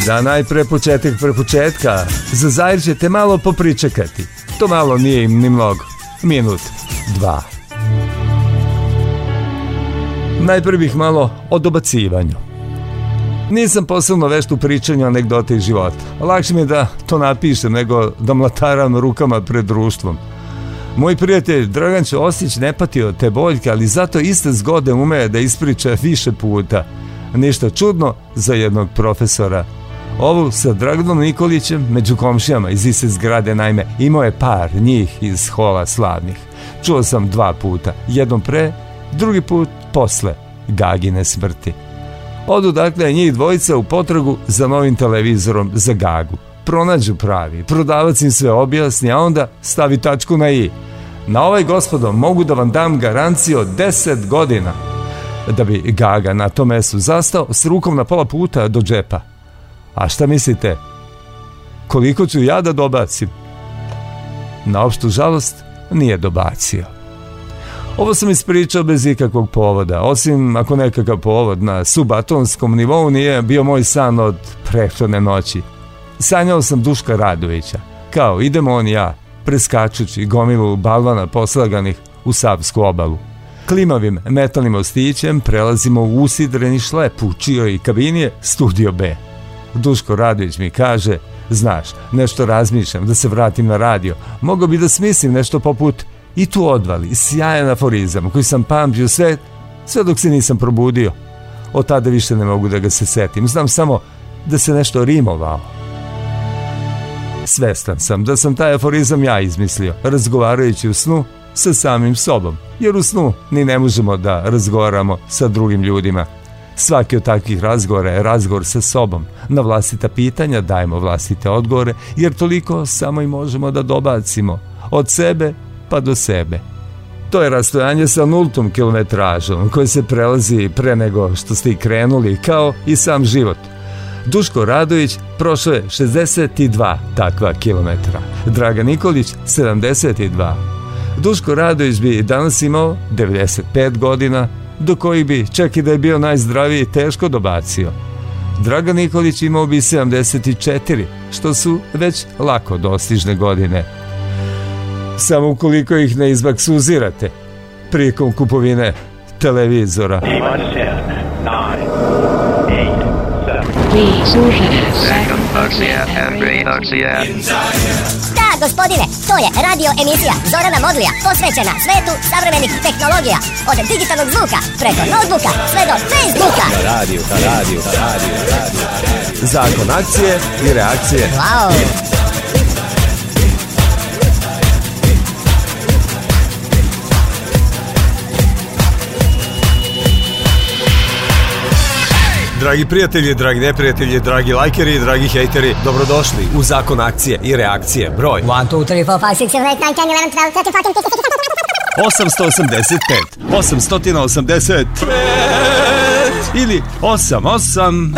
Da najpre početak pre početka. Za Zair ćete malo popričekati. To malo nije im ni mnogo. Minut, dva. Najprije bih malo o dobacivanju. Nisam posebno vešt u pričanju anegdote iz života. Lakše mi je da to napišem nego da mlataram rukama pred društvom. Moj prijatelj Dragan Ćosić ne pati od te boljke, ali zato iste zgode ume da ispriča više puta. Ništa čudno za jednog profesora. Ovu sa Draganom Nikolićem među komšijama iz iste zgrade, naime, imao je par njih iz hola slavnih. Čuo sam 2 puta, jednom pre, drugi put posle Gagine smrti. Odu dakle njih dvojica u potragu za novim televizorom za Gagu. Pronađu pravi, prodavac im sve objasni, a onda stavi tačku na i. Na ovaj, gospodo, mogu da vam dam garanciju od 10 godina. Da bi Gaga na tom mestu zastao s rukom na pola puta do džepa. A šta mislite? Koliko ću ja da dobacim? Na opštu žalost nije dobacio. Ovo sam ispričao bez ikakvog povoda, osim ako nekakav povod na subatonskom nivou nije bio moj san od prethodne noći. Sanjao sam Duška Radovića, kao idemo on i ja, preskačući gomilu balvana poslaganih u Savsku obalu. Klimavim metalnim mostićem prelazimo u usidreni šlep u čijoj kabini je Studio B. Duško Radović mi kaže, znaš, nešto razmišljam da se vratim na radio, mogao bi da smislim nešto poput i tu odvali, sjajan aforizam koji sam pamtio sve dok se nisam probudio. Od tada više ne mogu da ga se setim, znam samo da se nešto rimovao. Svestan sam da sam taj aforizam ja izmislio, razgovarajući u snu sa samim sobom, jer u snu ni ne možemo da razgovaramo sa drugim ljudima. Svaki od takvih razgovora je razgovor sa sobom. Na vlastita pitanja dajemo vlastite odgovore, jer toliko samo i možemo da dobacimo od sebe pa do sebe. To je rastojanje sa 0 kilometražom koje se prelazi pre nego što ste i krenuli, kao i sam život. Duško Radović prošao je 62 takva kilometra, Dragan Nikolić 72. Duško Radović bi danas imao 95 godina, do kojih bi, čak i da je bio najzdraviji, teško dobacio. Dragan Nikolić imao bi 74, što su već lako dostižne godine. Samo ukoliko ih ne izbaksuzirate prilikom kupovine televizora. Da, gospodine, to je radio emisija Zorana Modlija, posvećena svetu savremenih tehnologija, od digitalnog zvuka preko notebooka sve do Facebooka. Radio. Zakon akcije i reakcije. Wow. Dragi prijatelji, dragi neprijatelji, dragi lajkeri, dragi hejteri, dobrodošli u Zakon akcije i reakcije. Broj 1, 2, 3, 4, 5, 6, 7, 8, 9, 10, 11, 885 ili 88.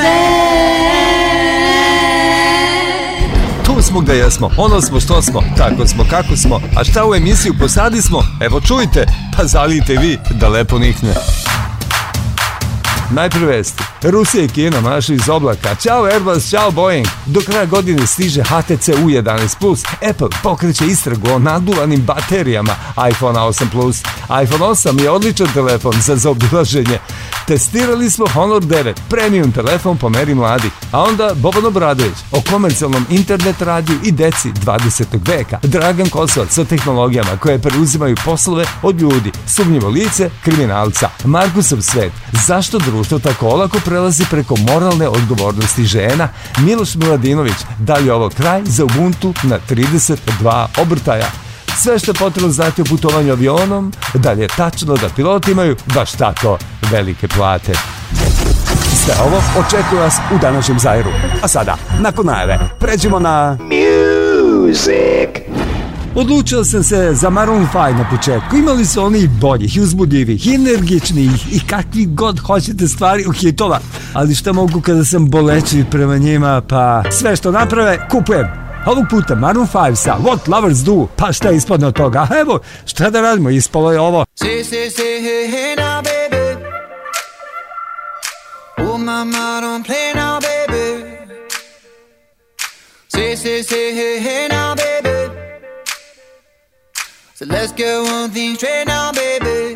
Tu smo gde jesmo, ono smo što smo, tako smo kako smo, a šta u emisiju posadi smo, evo čujte, pa zalijte vi da lepo nikne. Najprve vesti. Rusija i Kina mašu iz oblaka. Ćao Airbus, ćao Boeing. Do kraja godine stiže HTC U11+. Apple pokreće istragu o naduvanim baterijama iPhone 8+. iPhone 8 je odličan telefon za zaobilaženje. Testirali smo Honor 9, premium telefon po meri mladih. A onda Boban Obradović o komercijalnom internet radiju i deci 20. veka. Dragan Kosovac o tehnologijama koje preuzimaju poslove od ljudi. Sumnjivo lice kriminalca. Markusov svet. Zašto društvo tako olako prelazi preko moralne odgovornosti žena? Miloš Miladinović, da li je ovo kraj za Ubuntu na 32 obrtaja? Sve što je potrebno znati o putovanju avionom, da li je tačno da piloti imaju baš tako velike plate. Sve ovo očekuje vas u današnjem Zairu. A sada, nakon najave, pređemo na Music. Odlučio sam se za Maroon 5 na početku. Imali su oni i boljih, i uzbudljivih, i energičnih, i kakvi god hoćete stvari u hitova. Ali šta mogu kada sam bolećiv prema njima, pa sve što naprave, kupujem. Ovog puta Maroon 5 sa What Lovers Do, pa šta je ispadne od toga? Evo, šta da radimo, ispalo je ovo. Hey now baby. Oh mama don't play now baby. hey now, baby. So let's get one thing straight now, baby.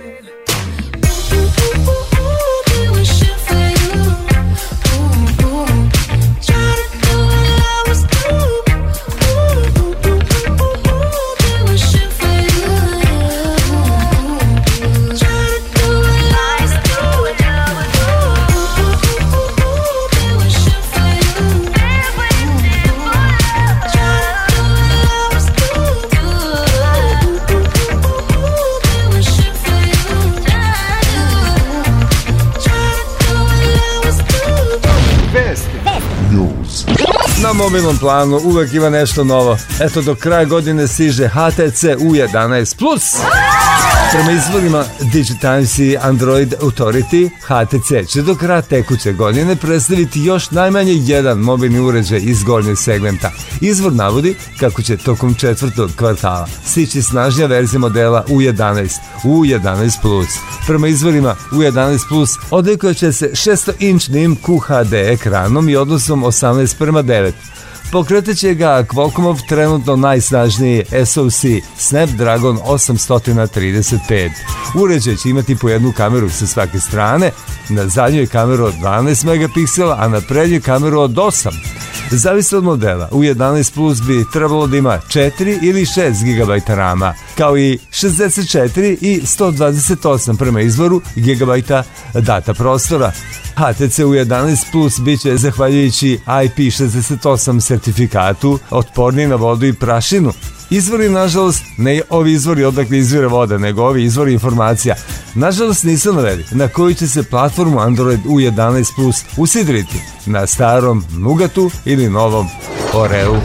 Na mobilnom planu uvek ima nešto novo. Eto, do kraja godine stiže HTC U11+. Prema izvorima Digitimes i Android Authority, HTC će do kraja tekuće godine predstaviti još najmanje jedan mobilni uređaj iz gornjeg segmenta. Izvor navodi kako će tokom četvrtog kvartala stići snažnija verzija modela U11+. Prema izvorima U11+, odlikovat će se 600-inčnim QHD ekranom i odnosom 18:9. Pokretat će ga Qualcommov trenutno najsnažniji SoC Snapdragon 835. Uređaj će imati po jednu kameru sa svake strane, na zadnjoj kameru od 12 megapiksela, a na prednjoj kameru od 8. Zavisno od modela, U11 bi trebalo da ima 4 ili 6 GB rama, kao i 64 i 128 prema izvoru GB data prostora. HTC U11 bit će, zahvaljujući IP68 sertifikatu, otporniji na vodu i prašinu. Izvori, nažalost, ne ovi izvori odakle izvire voda, nego ovi izvori informacija, nažalost nisu naveli na koju će se platformu Android U11 usidriti, na starom Nugatu ili novom Oreu.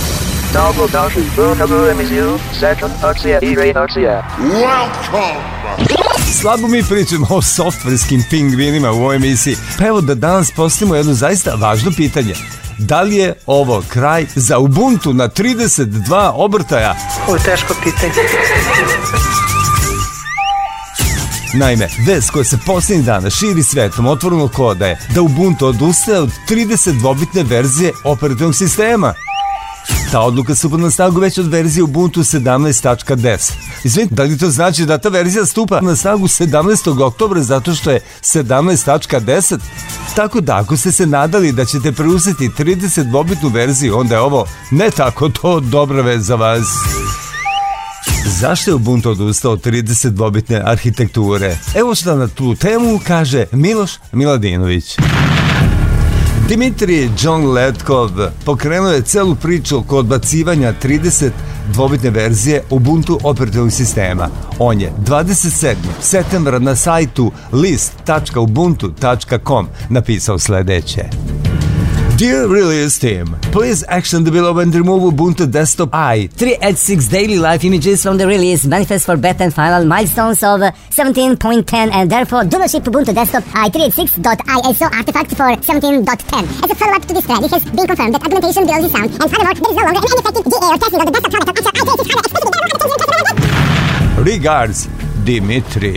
Slabo mi pričamo o softverskim pingvinima u ovoj emisiji, pa evo da danas postavimo jedno zaista važno pitanje. Da li je ovo kraj za Ubuntu na 32 obrtaja? Ovo je teško pitanje. Naime, vest koja se posljednjih dana širi svetom otvorenog koda je da Ubuntu odustaje od 32-bitne verzije operativnog sistema. Ta odluka stupa na snagu već od verzije Ubuntu 17.10. Izvinite, da li to znači da ta verzija stupa na snagu 17. oktobra zato što je 17.10? Tako da, ako ste se nadali da ćete preuzeti 32-bitnu verziju, onda je ovo ne tako to dobra vest za vas. Zašto je Ubuntu odustao od 32-bitne arhitekture? Evo šta na tu temu kaže Miloš Miladinović. Dimitrij John Letkov pokrenuo je celu priču oko odbacivanja 32-bitne verzije Ubuntu operativnog sistema. On je 27. septembra na sajtu list.ubuntu.com napisao sledeće. Dear release team, please action the below and remove Ubuntu desktop I 3H6 daily life images from the release manifest for beta and final milestones of 17.10 and therefore do not ship Ubuntu desktop i3h6.iso artifact for 17.10. As a follow-up to this thread, it has been confirmed that augmentation below the sound and furthermore there is no longer any effective DA or testing of the desktop product until i3h6 Regards, Dimitri.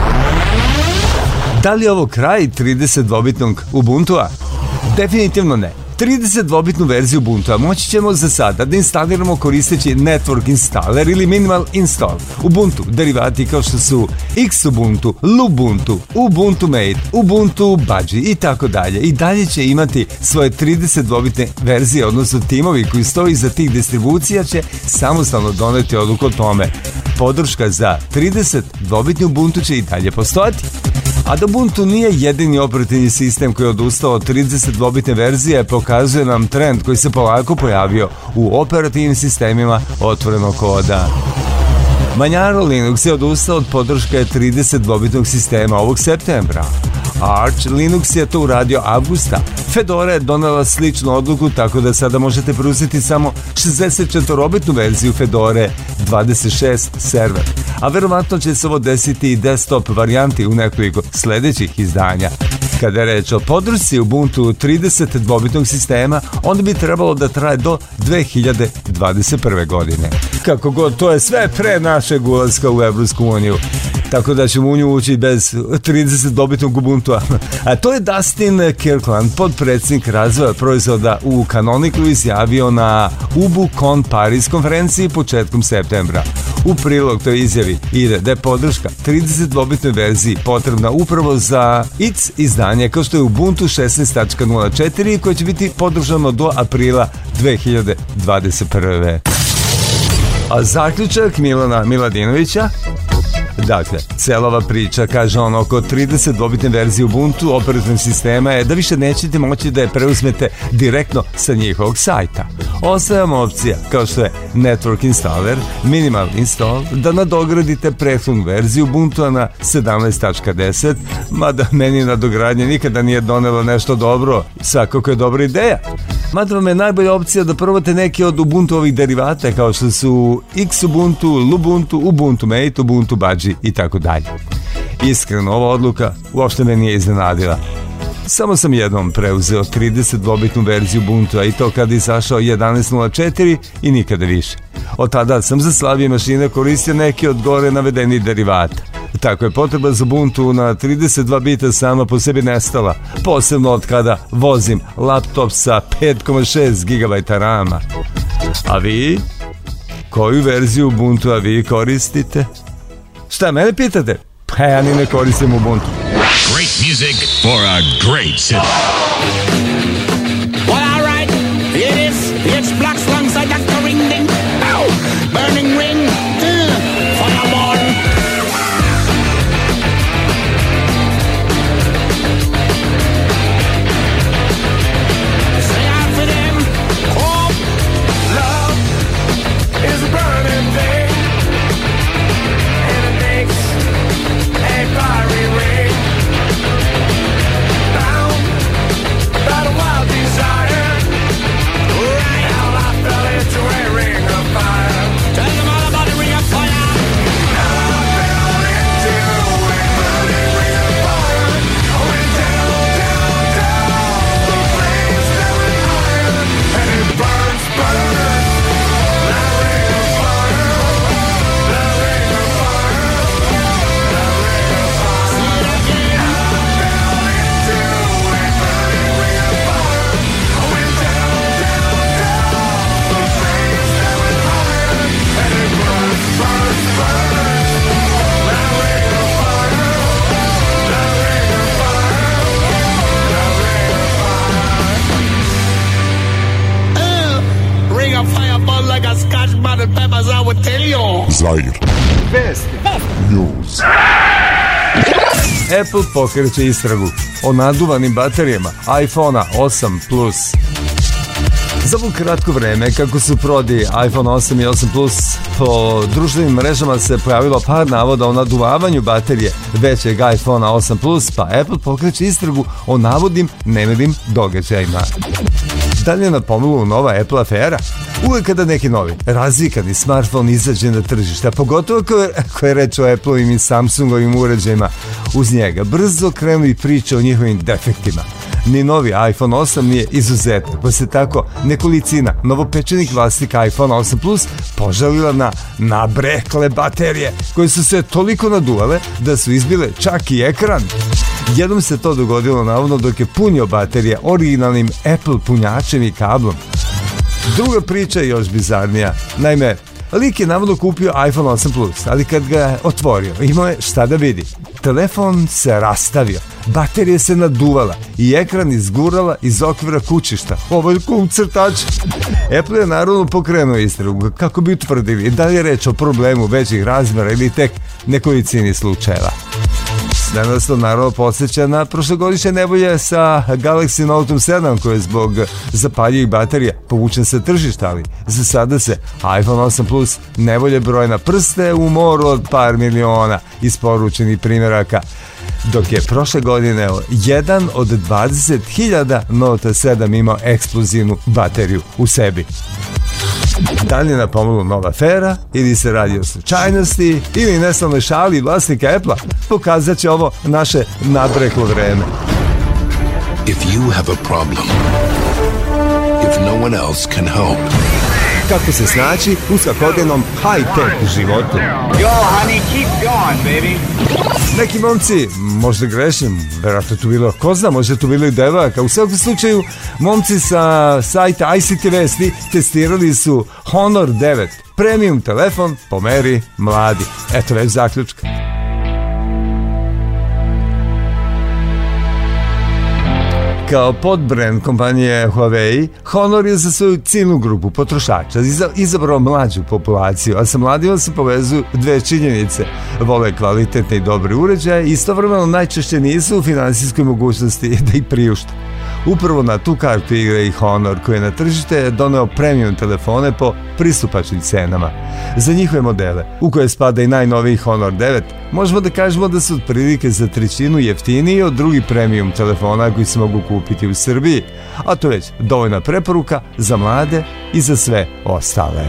Da li je ovo kraj 32-bitnog Ubuntua? Definitivno ne. 32-bitnu verziju Ubuntua moći ćemo za sada da instaliramo koristeći Network Installer ili Minimal Install. Ubuntu derivati kao što su Xubuntu, Lubuntu, Ubuntu Mate, Ubuntu Budgie i tako dalje. I dalje će imati svoje 32-bitne verzije, odnosno timovi koji stoji iza tih distribucija će samostalno doneti odluku o tome. Podrška za 32-bitni Ubuntu će i dalje postojati. A da Ubuntu nije jedini operativni sistem koji je odustao od 32-bitne verzije, pokazuje nam trend koji se polako pojavio u operativnim sistemima otvorenog koda. Manjaro Linux je odustao od podrške 32-bitnog sistema ovog septembra. Arch Linux je to uradio avgusta. Fedora je donela sličnu odluku, tako da sada možete preuzeti samo 64-bitnu verziju Fedore 26 server. A verovatno će se ovo desiti i desktop varijanti u nekoliko sledećih izdanja. Kada je reč o podršci Ubuntu 32-bitnog sistema, onda bi trebalo da traje do 2021. godine. Kako god, to je sve pre našeg ulaska u Evropsku uniju. tako da ćemo u nju ući bez 30 dobitnog Ubuntua. A to je Dustin Kirkland, podpredsjednik razvoja proizvoda u Canonicalu, izjavio na UbuCon Paris konferenciji početkom septembra. U prilog toj izjavi ide da je podrška 30 dobitnoj verziji potrebna upravo za IC izdanje kao što je Ubuntu 16.04 koje će biti podržano do aprila 2021. A zaključak Milana Miladinovića? Dakle, cijela ova priča, kaže on, oko 30 dobitne verzije Ubuntu operativnog sistema je da više nećete moći da je preuzmete direktno sa njihovog sajta. Ostaje vam opcija, kao što je Network Installer, Minimal Install, da nadogradite prethodnu verziju Ubuntua na 17.10, mada meni nadogradnje nikada nije donelo nešto dobro, svakako je dobra ideja. Mada vam je najbolja opcija da probate neke od Ubuntuovih derivata kao što su Xubuntu, Lubuntu, Ubuntu Mate, Ubuntu Budgie i tako dalje. Iskreno, ova odluka uopšte me nije iznenadila. Samo sam jednom preuzeo 30-dobitnu verziju Ubuntua i to kada je izašao 11.04 i nikada više. Od tada sam za slabije mašine koristio neke od gore navedenih derivata. Tako je potreba za Ubuntu na 32 bita sama po sebi nestala, posebno od kada vozim laptop sa 5,6 GB RAM-a. A vi? Koju verziju Ubuntua vi koristite? Šta mene pitate? Pa ja ni ne koristim Ubuntu. Great music for a great city. Well, all right, it is. It's Black Swans and Dr. Ring Ding. Ow! Burning Ring. Fireball. Say out for them. Hope. Love is a burning thing, and it makes a fiery ring. Bound by the wild desire, right now I fell into a ring of fire. Tell them all about the Ring of Fire. I fell into a burning ring of fire. I went down, down, down. The flames that went higher, and it burns, burns. That ring of fire, that ring of fire, that ring of fire. See it again. I fell into a burning ring of fire. I went down, down, down. The flames that went higher, and it burns, burns, burns. That ring of fire, that ring of fire, that ring of fire. Ring of Fire buzz like a Scotch bonnet peppers, I would tell you. Zaire. Apple pokreće istragu o naduvanim baterijama iPhone-a 8 Plus. Za ovo kratko vreme, kako su prodaji iPhone 8 i 8 Plus, po društvenim mrežama se pojavilo par navoda o naduvavanju baterije većeg iPhone 8 Plus, pa Apple pokreće istragu o navodnim nemilim događajima. Dalje na pomilu nova Apple afera. Uvijek kada neki novi, razvikani smartphone izađe na tržište, a pogotovo ako je reč o Apple-ovim i Samsungovim uređajima, uz njega brzo krenu i priče o njihovim defektima. Ni novi iPhone 8 nije izuzetak, pa se tako nekolicina novopečenih vlasnika iPhone 8 Plus požalila na nabrekle baterije koje su se toliko naduvale da su izbile čak i ekran. Jednom se to dogodilo navodno dok je punio baterije originalnim Apple punjačem i kablom. Druga priča je još bizarnija. Naime, lik je navodno kupio iPhone 8 Plus, ali kad ga je otvorio, imao je šta da vidi. Telefon se rastavio, baterija se naduvala i ekran izgurala iz okvira kućišta. Ovo je kum crtač. Apple je naravno pokrenuo istragu kako bi utvrdili da li je reč o problemu većih razmjera ili tek nekolicini slučajeva. Sve nas to naravno podsjeća na prošlogodišnje nevolje sa Galaxy Note 7 koji je zbog zapaljivih baterija povučen sa tržišta, ali za sada se iPhone 8 Plus nevolje broje na prste u moru od par miliona isporučenih primjeraka, dok je prošle godine jedan od 20.000 Note 7 imao eksplozivnu bateriju u sebi. Dalje na pomilu nova afera, ili se radi o slučajnosti, ili neslavnoj šali vlasnika Apple-a, pokazat će ovo naše nabreklo vreme. If you have a problem, if no one else can help, kako se snaći u svakodnevnom high-tech životu. Yo, honey, keep going, baby. Neki momci, možda grešim, vjerojatno tu bilo, ko zna, možda tu bilo i devojaka. U svakom slučaju, momci sa sajta ICT Vesti testirali su Honor 9, premium telefon po meri mladi. Eto već zaključka. Kao podbrand kompanije Huawei, Honor je za svoju ciljnu grupu potrošača izabrao mlađu populaciju, a sa mladima se povezuju dve činjenice. Vole kvalitetne i dobre uređaje i istovremeno najčešće nisu u finansijskoj mogućnosti da ih priušte. Upravo na tu kartu igra i Honor, koji je na tržište doneo premium telefone po pristupačnim cenama. Za njihove modele, u koje spada i najnoviji Honor 9, možemo da kažemo da su otprilike za trećinu jeftiniji od drugih premium telefona koji se mogu kupiti u Srbiji, a to je već dovoljna preporuka za mlade i za sve ostale.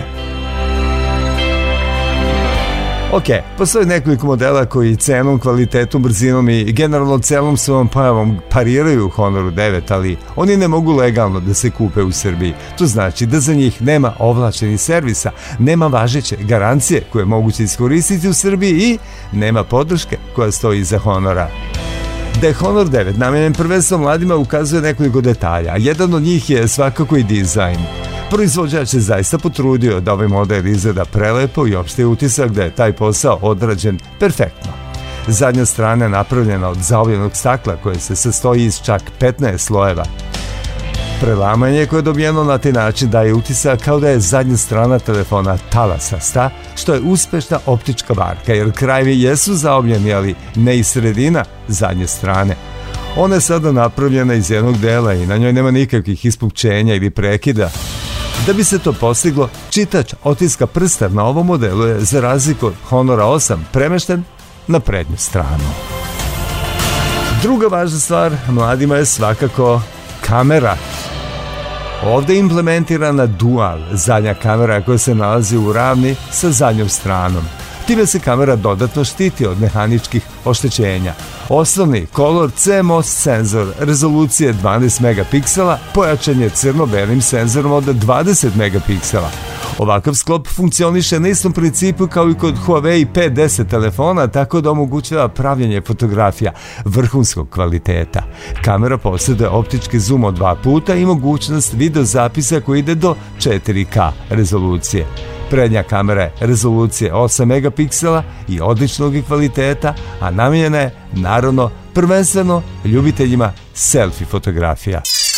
Ok, postoji nekoliko modela koji cenom, kvalitetom, brzinom i generalno celom svojom pojavom pariraju Honoru 9, ali oni ne mogu legalno da se kupe u Srbiji. To znači da za njih nema ovlašćenih servisa, nema važeće garancije koje je moguće iskoristiti u Srbiji i nema podrške koja stoji iza Honora. Da je Honor 9 namenjen prvenstveno mladima ukazuje nekoliko detalja, a jedan od njih je svakako i dizajn. Proizvođač se zaista potrudio da ovaj model izgleda prelepo i opšte utisak da je taj posao odrađen perfektno. Zadnja strana je napravljena od zaobljenog stakla koje se sastoji iz čak 15 slojeva. Prelamanje koje je dobijeno na taj način daje utisak kao da je zadnja strana telefona talasasta, što je uspešna optička varka, jer krajevi jesu zaobljeni, ali ne i sredina zadnje strane. Ona je sada napravljena iz jednog dela i na njoj nema nikakvih ispupčenja ili prekida. Da bi se to postiglo, čitač otiska prsta na ovom modelu je, za razliku od Honora 8, premešten na prednju stranu. Druga važna stvar mladima je svakako kamera. Ovdje je implementirana dual zadnja kamera koja se nalazi u ravni sa zadnjom stranom. Time se kamera dodatno štiti od mehaničkih oštećenja. Osnovni Color CMOS senzor rezolucije 12 megapiksela pojačan je crno-belim senzorom od 20 megapiksela. Ovakav sklop funkcioniše na istom principu kao i kod Huawei P10 telefona, tako da omogućava pravljenje fotografija vrhunskog kvaliteta. Kamera posjeduje optički zoom od 2 puta i mogućnost video zapisa koji ide do 4K rezolucije. Prednja kamera je rezolucije 8 megapiksela i odličnog kvaliteta, a namijenjena je, naravno, prvenstveno ljubiteljima selfie fotografija.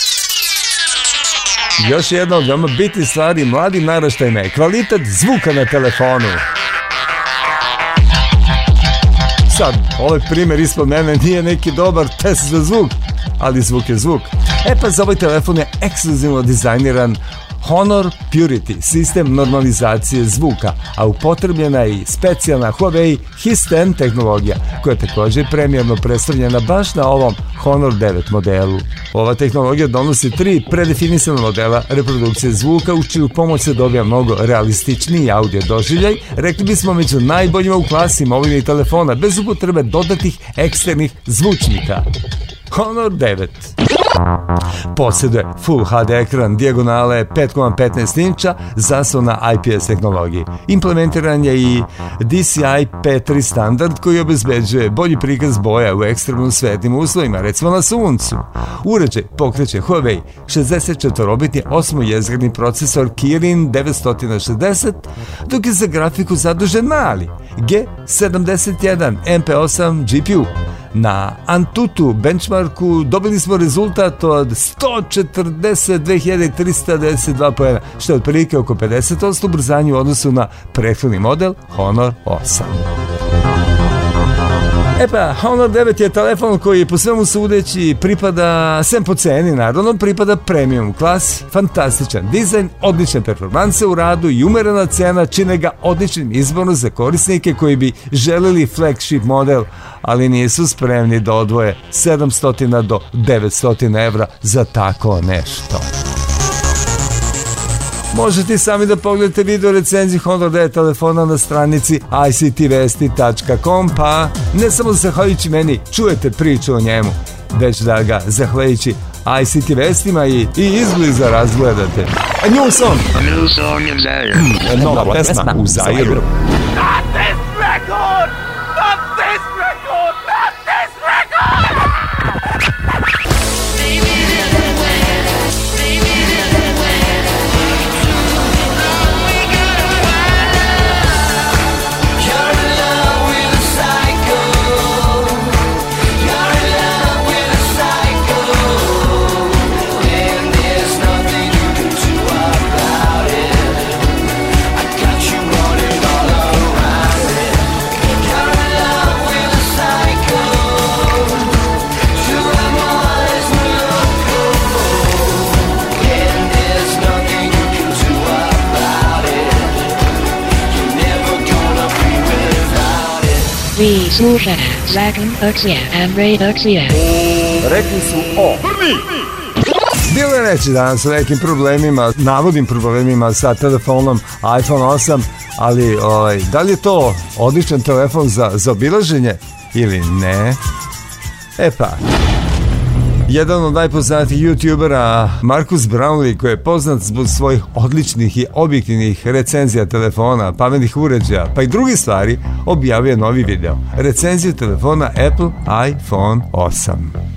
Još jedna od veoma bitnih stvari mladim naraštajima je kvalitet zvuka na telefonu. Sad, ovaj primjer ispod mene nije neki dobar test za zvuk, ali zvuk je zvuk. Pa za ovaj telefon je ekskluzivno dizajniran Honor Purity, sistem normalizacije zvuka, a upotrebljena je i specijalna Huawei His10 tehnologija, koja je također premijerno predstavljena baš na ovom Honor 9 modelu. Ova tehnologija donosi 3 predefinisana modela reprodukcije zvuka, uz čiju pomoć se dobija mnogo realističniji audio doživljaj, rekli bismo među najboljima u klasi mobilnih telefona, bez upotrebe dodatnih eksternih zvučnika. Honor 9 posjeduje Full HD ekran dijagonale 5,15 inča zasnovan na IPS tehnologiji. Implementiran je i DCI P3 standard koji obezbeđuje bolji prikaz boja u ekstremno svetlim uslovima, recimo na suncu. Uređaj pokreće Huawei 64-bitni 8-jezgradni procesor Kirin 960, dok je za grafiku zadužen mali G71 MP8 GPU. Na Antutu benchmarku dobili smo rezultat od 142.392 poena, što je otprilike oko 50% ubrzanja u odnosu na prethodni model Honor 8. Honor 9 je telefon koji po svemu sudeći pripada, sem po ceni naravno, pripada premium klasi, fantastičan dizajn, odlične performanse u radu i umerena cena čine ga odličnim izborom za korisnike koji bi želeli flagship model, ali nisu spremni da odvoje 700 do 900 evra za tako nešto. Možete i sami da pogledate video recenziju Honor 9 telefona na stranici ictvesti.com, pa ne samo zahvaljujući meni čujete priču o njemu, već da ga zahvaljujući ICT vestima i izbliza razgledate. A new song! A new song in Zaire. Nova pesma u Zairu. Vi slušate Zakon Akcija and Raid Akcija. Rekli su o. Bilo je reći danas o nekim problemima, navodnim problemima sa telefonom iPhone 8, ali da li je to odličan telefon za obilaženje ili ne? E pa, jedan od najpoznatijih youtubera, Marcus Brownlee, koji je poznat zbog svojih odličnih i objektivnih recenzija telefona, pametnih uređaja, pa i drugih stvari, objavio novi video. Recenziju telefona Apple iPhone 8.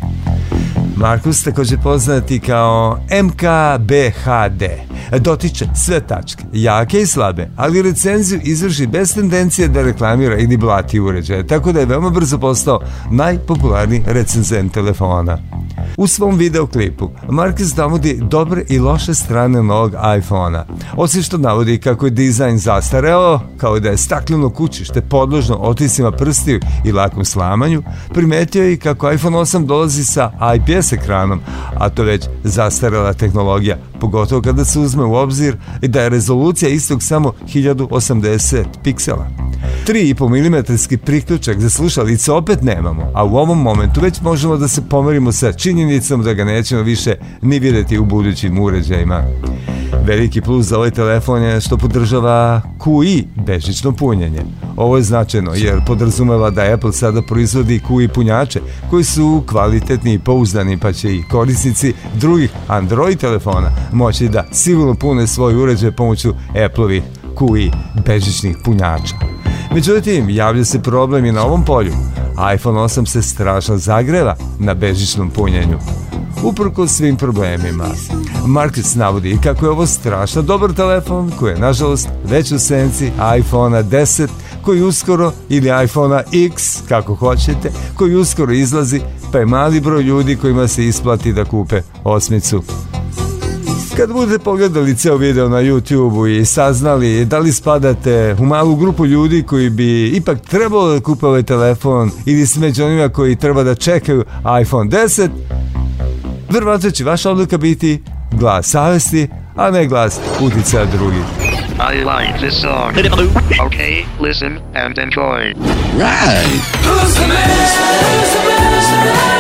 Marcus, također poznati kao MKBHD, dotiče sve tačke, jake i slabe, ali recenziju izvrši bez tendencije da reklamira ili blati uređaje, tako da je veoma brzo postao najpopularniji recenzent telefona. U svom videoklipu Marcus navodi dobre i loše strane novog iPhona. Osim što navodi kako je dizajn zastareo, kao da je stakleno kućište podložno otiscima prstiju i lakom slamanju, primetio je i kako iPhone 8 dolazi sa IPS ekranom, a to već zastarela tehnologija, pogotovo kada se uzme u obzir i da je rezolucija istog samo 1080 piksela. 3,5 mm priključak za slušalice opet nemamo, a u ovom momentu već možemo da se pomerimo sa činjenicom da ga nećemo više ni vidjeti u budućim uređajima. Veliki plus za ovaj telefon je što podržava QI, bežično punjenje. Ovo je značajno jer podrazumeva da Apple sada proizvodi QI punjače koji su kvalitetni i pouzdani, pa će i korisnici drugih Android telefona moći da sigurno pune svoj uređaj pomoću Appleovih QI bežičnih punjača. Međutim, javlja se problem i na ovom polju. iPhone 8 se strašno zagreva na bežičnom punjenju. Uprkos svim problemima, Marcus navodi kako je ovo strašno dobar telefon koji je nažalost već u senci iPhone 10 koji uskoro, ili iPhone X kako hoćete, koji uskoro izlazi, pa je mali broj ljudi kojima se isplati da kupe osmicu. Kad budete pogledali ceo video na YouTube-u i saznali da li spadate u malu grupu ljudi koji bi ipak trebalo da kupe ovaj telefon ili s među onima koji treba da čekaju iPhone 10, verovatno će vaša odluka biti glas savesti, a ne glas uticaja drugih. I like this song. Okay, listen and enjoy. Right. Who's the man? Who's the man? Who's the man?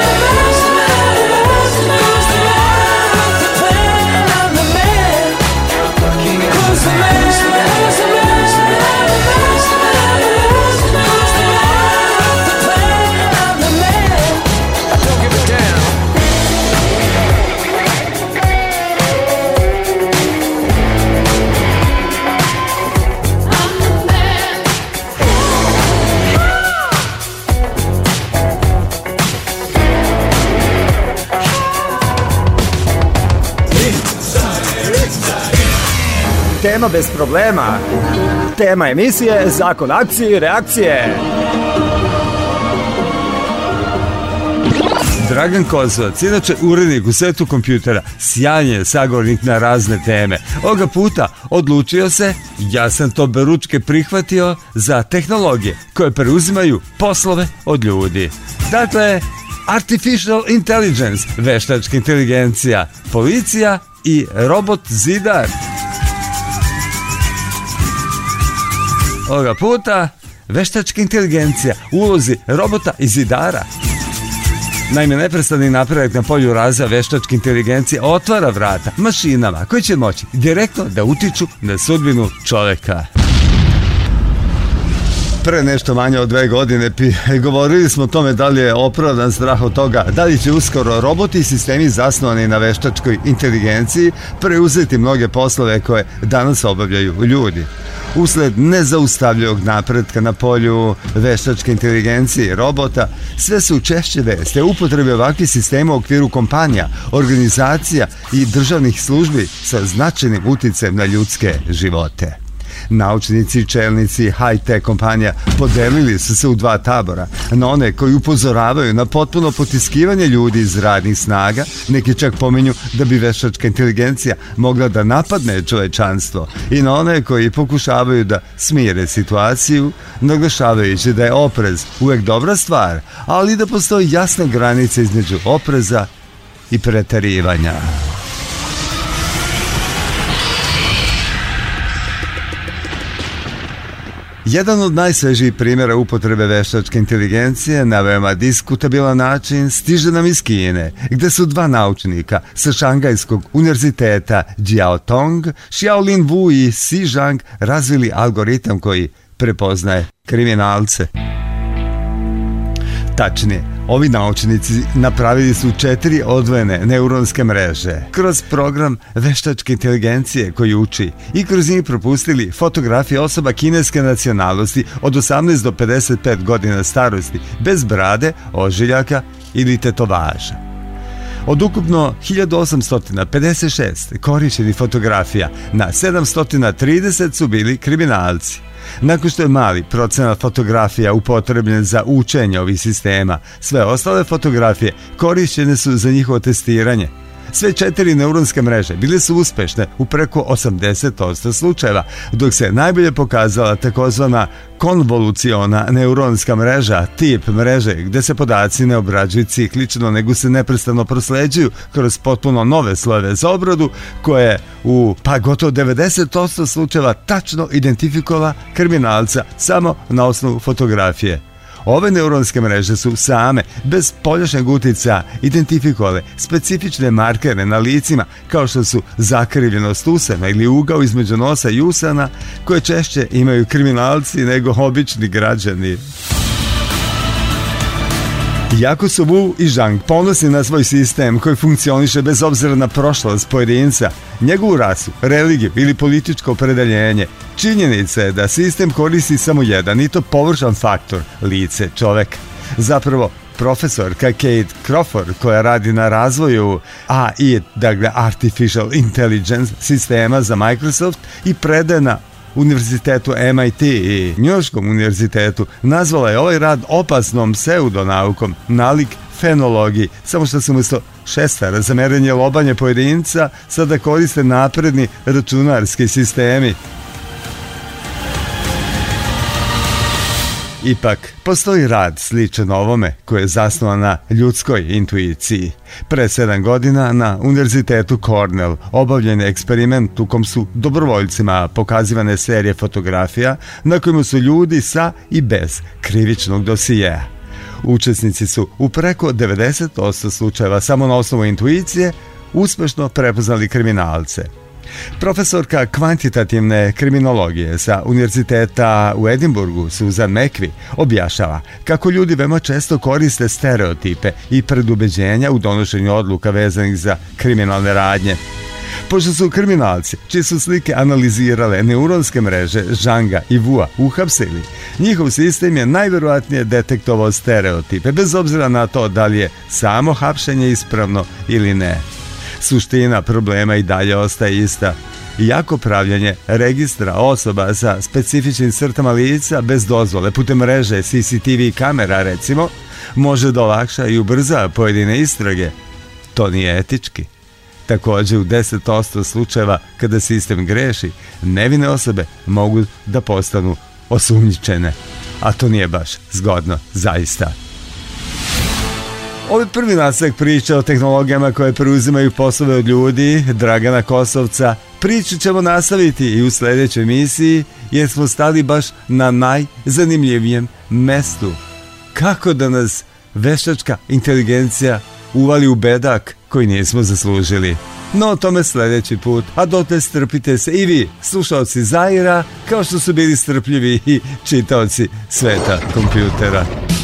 Tema bez problema. Tema emisije Zakon akcije i reakcije. Dragan Kozovac, inače urednik u svetu kompjutera, sjajan je sagovornik na razne teme. Ovoga puta odlučio se, ja sam to beručke prihvatio, za tehnologije koje preuzimaju poslove od ljudi. Dakle, artificial intelligence, veštačka inteligencija, policija i robot zidar. Ovoga puta veštačka inteligencija u ulozi robota i zidara. Naime, neprestani napredak na polju razvoja veštačke inteligencije otvara vrata mašinama koji će moći direktno da utiču na sudbinu čoveka. pre nešto manje od 2 godine govorili smo o tome da li je opravdan strah od toga da li će uskoro roboti i sistemi zasnovani na veštačkoj inteligenciji preuzeti mnoge poslove koje danas obavljaju ljudi. Usled nezaustavljivog napretka na polju veštačke inteligencije i robota, sve su češće veste upotrebe ovakvih sistema u okviru kompanija, organizacija i državnih službi sa značajnim uticajem na ljudske živote. Naučnici i čelnici high-tech kompanija podelili su se u 2 tabora, na one koji upozoravaju na potpuno potiskivanje ljudi iz radnih snaga, neki čak pominju da bi veštačka inteligencija mogla da napadne čovečanstvo, i na one koji pokušavaju da smire situaciju, naglašavajući da je oprez uvek dobra stvar, ali da postoji jasna granica između opreza i preterivanja. Jedan od najsvežijih primjera upotrebe veštačke inteligencije na veoma diskutabilan način stiže nam iz Kine, gde su 2 naučnika sa Šangajskog univerziteta Jiaotong, Xiaolin Wu i Xi Zhang razvili algoritam koji prepoznaje kriminalce. Tačnije, ovi naučnici napravili su 4 odvojene neuronske mreže kroz program veštačke inteligencije koji uči i kroz njih propustili fotografije osoba kineske nacionalnosti od 18 do 55 godina starosti, bez brade, ožiljaka ili tetovaža. Od ukupno 1856 korišćenih fotografija, na 730 su bili kriminalci. Nakon što je mali procenat fotografija upotrebljen za učenje ovih sistema, sve ostale fotografije korišćene su za njihovo testiranje. Sve 4 neuronske mreže bile su uspešne u preko 80% slučajeva, dok se najbolje pokazala takozvana konvoluciona neuronska mreža, tip mreže gde se podaci ne obrađuju ciklično, nego se neprestano prosleđuju kroz potpuno nove slojeve za obradu, koje u gotovo 90% slučajeva tačno identifikovala kriminalca samo na osnovu fotografije. Ove neuronske mreže su same, bez spoljašnjeg uticaja, identifikovale specifične markere na licima, kao što su zakrivljenost usana ili ugao između nosa i usana, koje češće imaju kriminalci nego obični građani. Iako su Wu i Zhang ponosni na svoj sistem koji funkcioniše bez obzira na prošlost pojedinca, njegovu rasu, religiju ili političko opredeljenje, činjenica je da sistem koristi samo jedan, i to površan faktor, lice čoveka. Zapravo, profesorka Kate Crawford, koja radi na razvoju AI, dakle Artificial Intelligence sistema za Microsoft, i predaje na Univerzitetu MIT i Njujorškom univerzitetu, nazvala je ovaj rad opasnom pseudonaukom, nalik fenologiji, samo što se umjesto šestara za merenje lobanje pojedinca sada koriste napredni računarski sistemi. Ipak, postoji rad sličan ovome koji je zasnovan na ljudskoj intuiciji. Pre 7 godina na Univerzitetu Cornell obavljen je eksperiment u kom su dobrovoljcima pokazivane serije fotografija na kojima su ljudi sa i bez krivičnog dosijeja. Učesnici su u preko 90% slučajeva samo na osnovu intuicije uspešno prepoznali kriminalce. Profesorka kvantitativne kriminologije sa Univerziteta u Edinburgu, Susan McVie, objašnjava kako ljudi veoma često koriste stereotipe i predubeđenja u donošenju odluka vezanih za kriminalne radnje. Pošto su kriminalci, čije su slike analizirale neuronske mreže Zhanga i Wua, uhapsili, njihov sistem je najverovatnije detektovao stereotipe, bez obzira na to da li je samo hapšenje ispravno ili ne. Suština problema i dalje ostaje ista. Iako pravljanje registra osoba sa specifičnim crtama lica bez dozvole putem mreže CCTV kamera, recimo, može da olakša i ubrza pojedine istrage, to nije etički. Također, u 10% slučajeva kada sistem greši, nevine osobe mogu da postanu osumnjičene, a to nije baš zgodno, zaista. Ovo je prvi nastavak priča o tehnologijama koje preuzimaju poslove od ljudi, Dragana Kosovca. Priču ćemo nastaviti i u sljedećoj emisiji, jer smo stali baš na najzanimljivijem mestu. Kako da nas veštačka inteligencija uvali u bedak koji nismo zaslužili. No o tome sljedeći put, a dotle strpite se i vi, slušalci Zaira, kao što su bili strpljivi i čitaoci sveta kompjutera.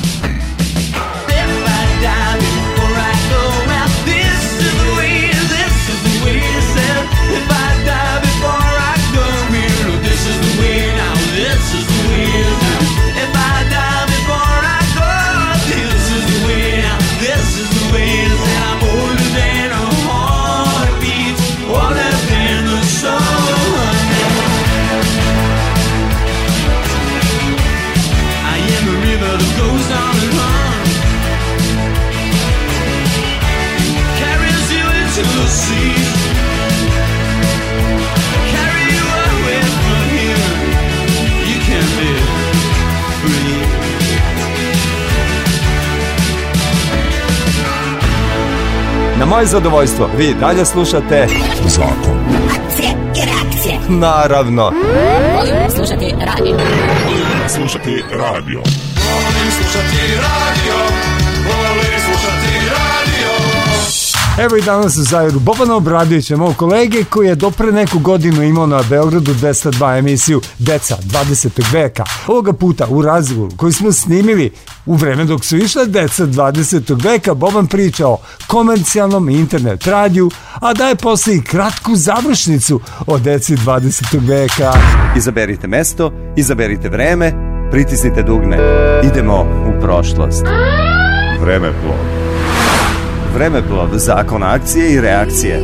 Na moje zadovoljstvo, vi dalje slušate Zakon. Akcije i reakcije. Naravno. Volim slušati radio. Volim slušati radio. Volim slušati radio. Volim slušati radio. Evo i danas u Zairu Bobana Obradovića, mog kolege koji je dopre neku godinu imao na Beogradu 202 emisiju Deca 20. veka. Ovoga puta u razgovoru koji smo snimili u vreme dok su išla Deca 20. veka, Boban priča o komercijalnom internet radiju, a daje posle i kratku završnicu o Deci 20. veka. Izaberite mesto, izaberite vreme, pritisnite dugme. Idemo u prošlost. Vremeplov. Vremeplov, zakon akcije i reakcije.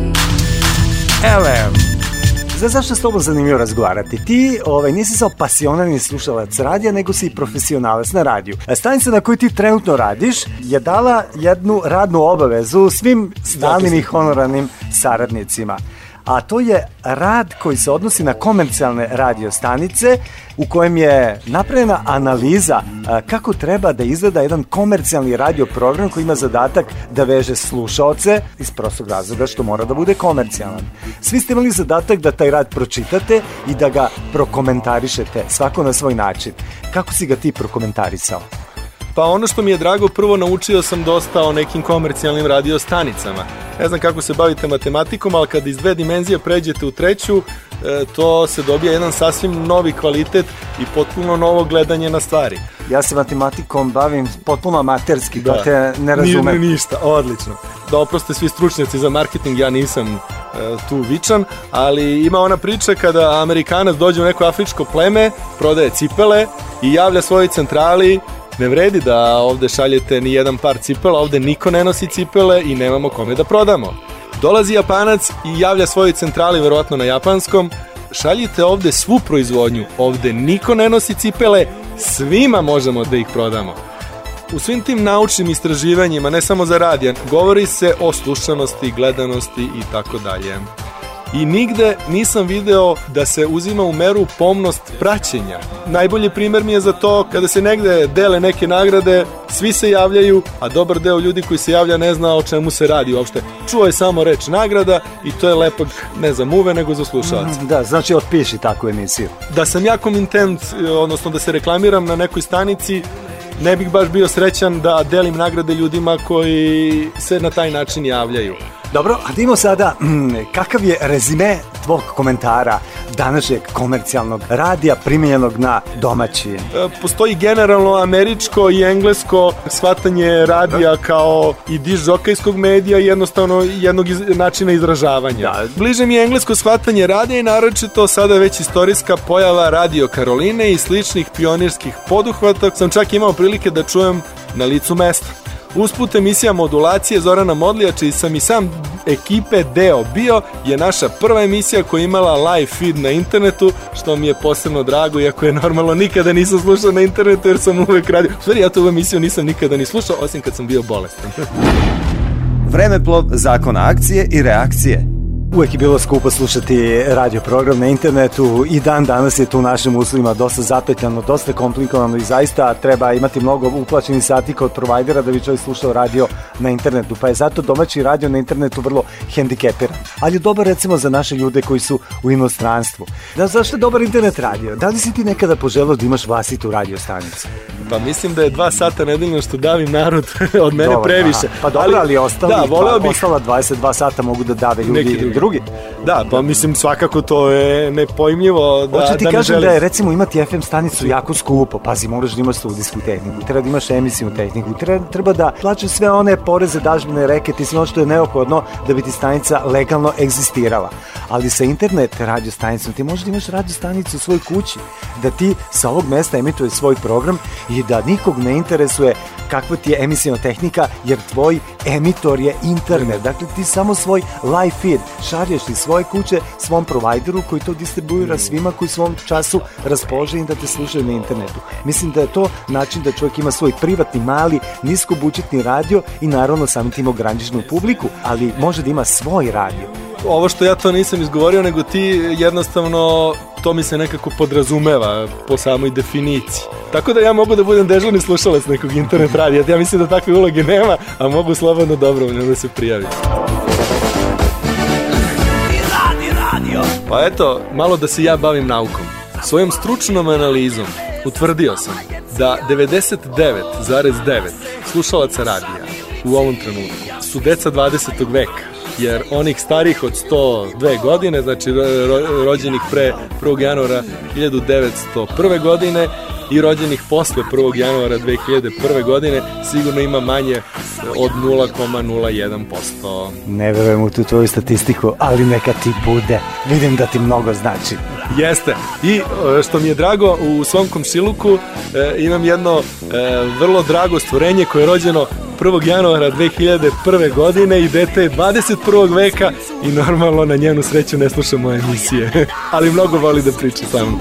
Elem. Zašto je s tobom zanimljivo razgovarati? Ti nisi samo pasionirani slušalac radija, nego si i profesionalac na radiju. Stanica na kojoj ti trenutno radiš je dala jednu radnu obavezu svim stalnim i honorarnim saradnicima. A to je rad koji se odnosi na komercijalne radio stanice u kojem je napravljena analiza kako treba da izgleda jedan komercijalni radio program koji ima zadatak da veže slušaoce iz prostog razloga što mora da bude komercijalan. Svi ste imali zadatak da taj rad pročitate i da ga prokomentarišete, svako na svoj način. Kako si ga ti prokomentarisao? Pa ono što mi je drago, prvo naučio sam dosta o nekim komercijalnim radio stanicama. Ne znam kako se bavite matematikom, ali kad iz 2 dimenzije pređete u 3, to se dobija jedan sasvim novi kvalitet i potpuno novo gledanje na stvari. Ja se matematikom bavim potpuno amaterski, da te ne razumem. Ništa, odlično. Da oproste svi stručnjaci za marketing, ja nisam tu vičan, ali ima ona priča kada Amerikanac dođe u neko afričko pleme, prodaje cipele i javlja svojoj centrali: ne vredi da ovde šaljete ni jedan par cipela, ovde niko ne nosi cipele i nemamo kome da prodamo. Dolazi Japanac i javlja svojoj centrali, verovatno na japanskom: šaljite ovde svu proizvodnju, ovde niko ne nosi cipele, svima možemo da ih prodamo. U svim tim naučnim istraživanjima, ne samo za radija, govori se o slušanosti, gledanosti i tako dalje. I nigde nisam video da se uzima u meru pomnost praćenja. Najbolji primer mi je za to kada se negde dele neke nagrade, svi se javljaju, a dobar deo ljudi koji se javlja ne zna o čemu se radi uopšte. Čuo je samo reč nagrada i to je lepak ne za muve nego za slušalce. Da, znači otpiši takvu emisiju. Da sam ja komitent, odnosno da se reklamiram na nekoj stanici, ne bih baš bio srećan da delim nagrade ljudima koji se na taj način javljaju. Dobro, a da imamo sada, kakav je rezime tvog komentara današnjeg komercijalnog radija primjenjenog na domaći? Postoji generalno američko i englesko shvatanje radija kao i dižokejskog medija i jednostavno jednog načina izražavanja. Da. Bliže mi je englesko shvatanje radija i naročito sada već istorijska pojava Radio Karoline i sličnih pionirskih poduhvata. Sam čak imao prilike da čujem na licu mesta. Usput emisija Modulacije Zorana Modlija, čiji sam i sam ekipe deo bio, je naša prva emisija koja je imala live feed na internetu, što mi je posebno drago, iako je normalno nikada nisam slušao na internetu jer sam uvek radio. Stvari, ja tu emisiju nisam nikada ni slušao, osim kad sam bio bolestan. Vremeplov, zakona akcije i reakcije. Uvijek je bilo skupo slušati radio program na internetu i dan danas je to u našim uslovima dosta zapetljano, dosta komplikovano i zaista treba imati mnogo uplaćenih sati kod provajdera da bi čovjek slušao radio na internetu, pa je zato domaći radio na internetu vrlo hendikepiran. Ali je dobar recimo za naše ljude koji su u inostranstvu. Zašto je dobar internet radio? Da li si ti nekada poželao da imaš vlastitu radio stanicu? Pa mislim da je 2 sata nedeljno što davim narod od mene Dobar, previše. Pa dobro, ali ostali, da, voleo bih... ostala 22 sata mogu da dave ljudi drugi. Da, pa mislim svakako to je nepojmljivo da, hoću ti da ne kažem želim. da je recimo imati FM stanicu jako skupo. Pazi, moraš da imaš studijsku tehniku, treba da imaš emisijnu tehniku, treba da plaćaš sve one poreze, dažbine, reketi, sve ono što je neophodno da bi ti stanica legalno egzistirala. Ali sa internet radio stanicom ti možeš da imaš radio stanicu u svojoj kući, da ti sa ovog mesta emituje svoj program i da nikog ne interesuje kakva ti je emisijna tehnika, jer tvoj emitor je internet. Dakle, ti samo svoj live feed šalješ iz svoje kuće svom provajderu koji to distribuira svima koji svom času raspoloženi da te slušaju na internetu. Mislim da je to način da čovjek ima svoj privatni, mali, niskobudžetni radio i naravno samim tim ograničenu publiku, ali može da ima svoj radio. Ovo što ja to nisam izgovorio, nego ti jednostavno to mi se nekako podrazumeva po samoj definiciji. Tako da ja mogu da budem dežurni slušalac nekog internet radija. Ja mislim da takve uloge nema, a mogu slobodno dobrovoljno da se prijavim. Pa eto, malo da se ja bavim naukom. Svojom stručnom analizom utvrdio sam da 99,9 slušalaca radija u ovom trenutku su deca 20. veka. Jer onih starih od 102 godine, znači rođenih pre 1. januara 1901. godine i rođenih posle 1. januara 2001. godine sigurno ima manje od 0,01%. Ne verujem u tu tvoju statistiku, ali neka ti bude. Vidim da ti mnogo znači. Jeste. I što mi je drago, u svom komšiluku imam jedno vrlo drago stvorenje koje je rođeno 1. januara 2001. godine i dete je 21. veka i normalno na njenu sreću ne sluša moje emisije. Ali mnogo voli da priča sa mnom.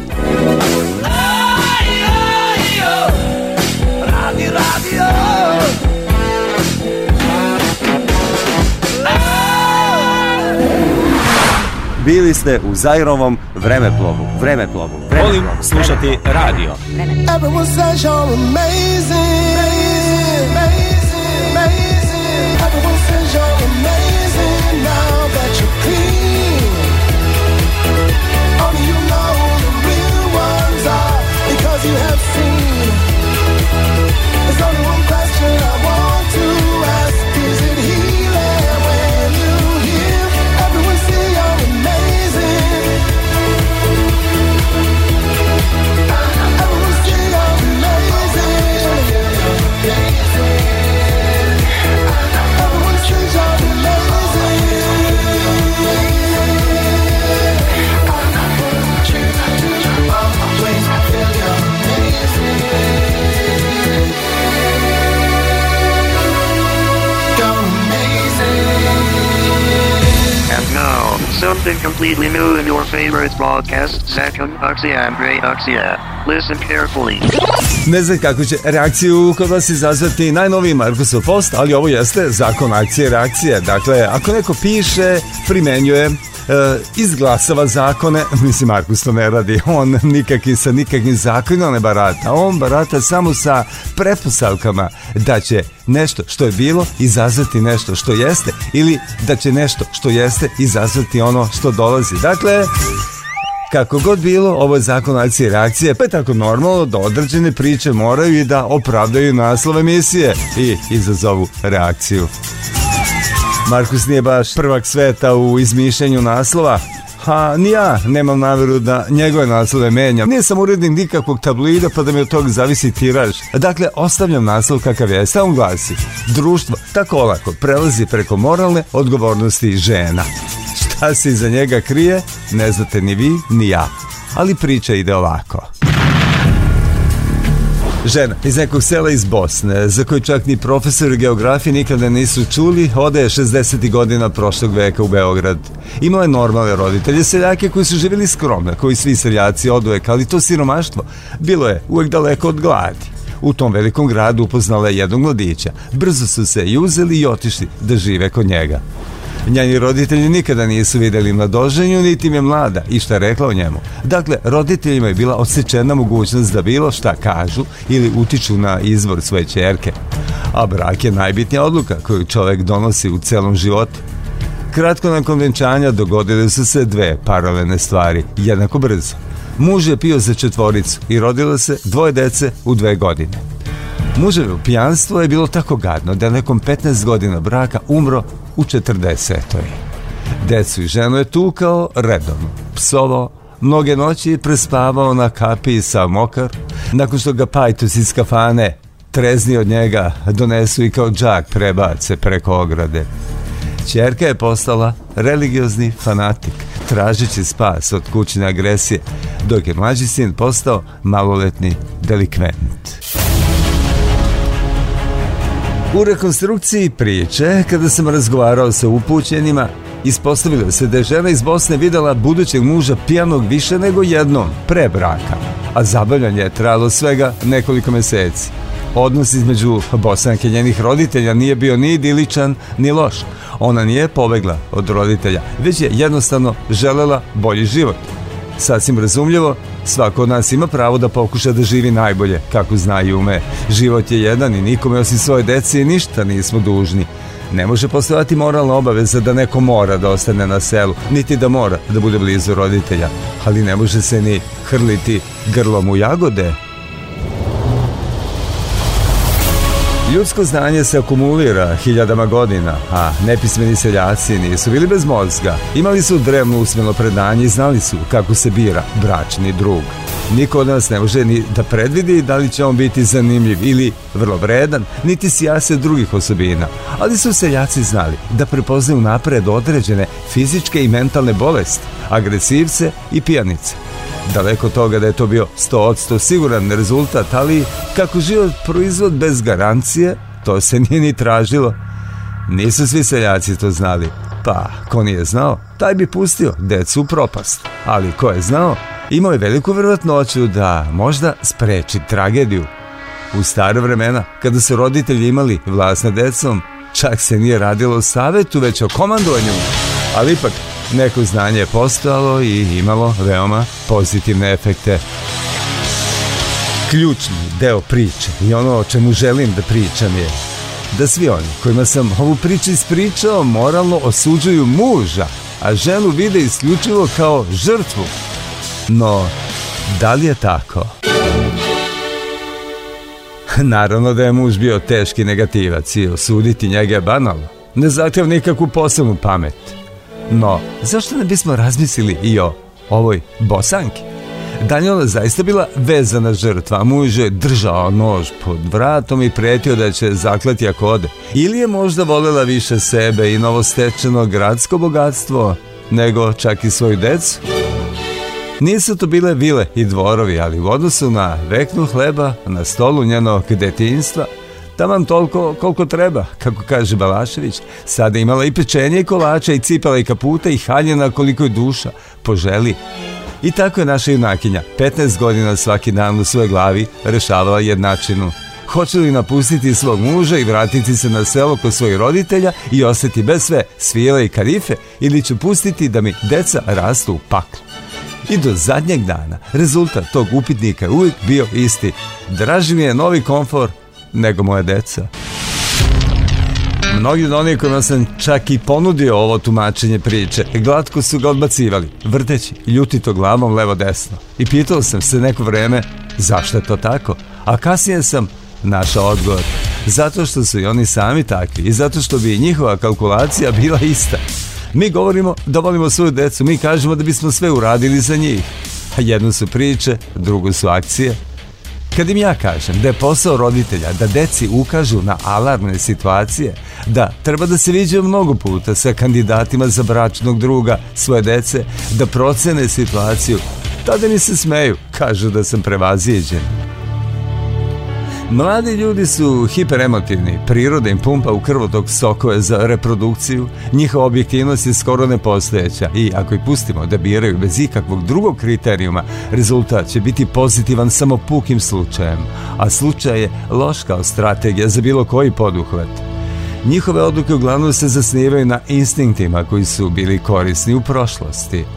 Bili ste u Zairovom vremeplovu. Volim slušati radio. Everyone says you're amazing. Everyone says you're amazing now that you're clean. Only you know who the real ones are because you have seen. There's only one question I want to ask. Is it healing when you hear everyone say you're amazing? Everyone say you're amazing. Everyone says you're amazing. I always feel you're amazing. You're amazing. And now, something completely new in your favorite podcast, Zakon Akcija and Ray Akcija. Listen carefully. Ne znam kako će reakciju kod vas izazvati najnoviji Markusov post, ali ovo jeste zakon akcije i reakcije. Dakle, ako neko piše, primenjuje, izglasava zakone, mislim Markus to ne radi, on sa nikakvim zakonom ne barata, on barata samo sa pretpostavkama da će nešto što je bilo izazvati nešto što jeste ili da će nešto što jeste izazvati ono što dolazi. Dakle, kako god bilo, ovo je zakon akcije i reakcije, pa je tako normalno da određene priče moraju i da opravdaju naslov emisije i izazovu reakciju. Markus nije baš prvak sveta u izmišljanju naslova, a ni ja nemam nameru da njegove naslove menjam. Nisam urednik nikakvog tabloida pa da mi od toga zavisi tiraž. Dakle, ostavljam naslov kakav je, on glasi: društvo tako olako prelazi preko moralne odgovornosti žena. Šta se iza njega krije, ne znate ni vi, ni ja. Ali priča ide ovako. Žena iz nekog sela iz Bosne, za koju čak ni profesori geografije nikada nisu čuli, ode 60. godina prošlog veka u Beograd. Imala je normalne roditelje, seljake koji su živjeli skromno, koji svi seljaci oduvek, ali to siromaštvo bilo je uvek daleko od gladi. U tom velikom gradu upoznala je jednog mladića. Brzo su se i uzeli i otišli da žive kod njega. Njeni roditelji nikada nisu vidjeli mladoženju, niti im je mlada i šta je rekla o njemu. Dakle, roditeljima je bila odsečena mogućnost da bilo šta kažu ili utiču na izbor svoje ćerke. A brak je najbitnija odluka koju čovjek donosi u celom životu. Kratko nakon venčanja dogodile su se dve paralelne stvari, jednako brzo. Muž je pio za 4 i rodilo se 2 dece u 2 godine. Muževo pijanstvo je bilo tako gadno da nekom 15 godina braka umro u 40. Decu i ženu je tukao redovno, psovao, mnoge noći prespavao na kapiji sa mokar, nakon što ga pajtos iz kafane, trezni od njega, donesu i kao džak prebace preko ograde. Ćerka je postala religiozni fanatik, tražeći spas od kućne agresije, dok je mlađi sin postao maloletni delikvent. U rekonstrukciji priče, kada sam razgovarao sa upućenima, ispostavilo se da je žena iz Bosne videla budućeg muža pijanog više nego jednom pre braka, a zabavljanje je trajalo svega nekoliko meseci. Odnos između Bosanke i njenih roditelja nije bio ni idiličan, ni loš. Ona nije pobegla od roditelja, već je jednostavno želela bolji život. Sasvim razumljivo, svako od nas ima pravo da pokuša da živi najbolje, kako zna i ume. Život je jedan i nikome osim svoje dece ništa nismo dužni. Ne može postojati moralna obaveza da neko mora da ostane na selu, niti da mora da bude blizu roditelja, ali ne može se ni hrliti grlom u jagode. Ljudsko znanje se akumulira hiljadama godina, a nepismeni seljaci nisu bili bez mozga. Imali su drevno usmeno predanje i znali su kako se bira bračni drug. Niko od nas ne može ni da predvidi da li će on biti zanimljiv ili vrlo vredan, niti sijase drugih osobina. Ali su seljaci znali da prepoznaju napred određene fizičke i mentalne bolesti, agresivce i pijanice. Daleko toga da je to bio 100% siguran rezultat, ali kako život proizvod bez garancije, to se nije ni tražilo. Nisu svi seljaci to znali, pa ko nije znao, taj bi pustio decu u propast. Ali ko je znao, imao je veliku vjerovatnoću da možda spreči tragediju. U stare vremena, kada su roditelji imali vlast nad decom, čak se nije radilo o savjetu, već o komandovanju, ali ipak neko znanje je postojalo i imalo veoma pozitivne efekte. Ključni deo priče i ono o čemu želim da pričam je da svi oni kojima sam ovu priču ispričao moralno osuđuju muža, a ženu vide isključivo kao žrtvu. No, da li je tako? Naravno da je muž bio teški negativac i osuditi njega je banalno. Ne zahtjeva nikakvu posebnu pamet. No, zašto ne bismo razmislili i o ovoj Bosanki? Da li je ona zaista bila vezana žrtva, muž je držao nož pod vratom i pretio da će zaklati ako ode? Ili je možda voljela više sebe i novostečeno gradsko bogatstvo nego čak i svoju decu? Nisu to bile vile i dvorovi, ali u odnosu na veknu hleba na stolu njenog detinjstva, taman toliko koliko treba, kako kaže Balašević. Sada imala i pečenje i kolača i cipela i kaputa i haljena koliko je duša poželi. I tako je naša junakinja 15 godina svaki dan u svojoj glavi rešavala jednačinu. Hoće li napustiti svog muža i vratiti se na selo kod svojih roditelja i ostati bez sve svile i karife, ili ću pustiti da mi deca rastu u paklu? I do zadnjeg dana rezultat tog upitnika je uvijek bio isti. Draži mi je novi komfor nego moja deca. Mnogi od onih kojima sam čak i ponudio ovo tumačenje priče, glatko su ga odbacivali, vrteći ljutito glavom levo-desno. I pitao sam se neko vreme zašto je to tako, a kasnije sam našao odgovor. Zato što su i oni sami takvi i zato što bi njihova kalkulacija bila ista. Mi govorimo da volimo svoju decu, mi kažemo da bismo sve uradili za njih. A jedno su priče, drugo su akcije. Kad im ja kažem da je posao roditelja da deci ukažu na alarmne situacije, da treba da se viđaju mnogo puta sa kandidatima za bračnog druga svoje dece, da procene situaciju, tada mi se smeju, kažu da sam prevaziđen. Mladi ljudi su hiperemotivni, priroda im pumpa u krvotok sokove za reprodukciju, njihova objektivnost je skoro nepostojeća i ako ih pustimo da biraju bez ikakvog drugog kriterijuma, rezultat će biti pozitivan samo pukim slučajem, a slučaj je loš kao strategija za bilo koji poduhvat. Njihove odluke uglavnom se zasnivaju na instinktima koji su bili korisni u prošlosti.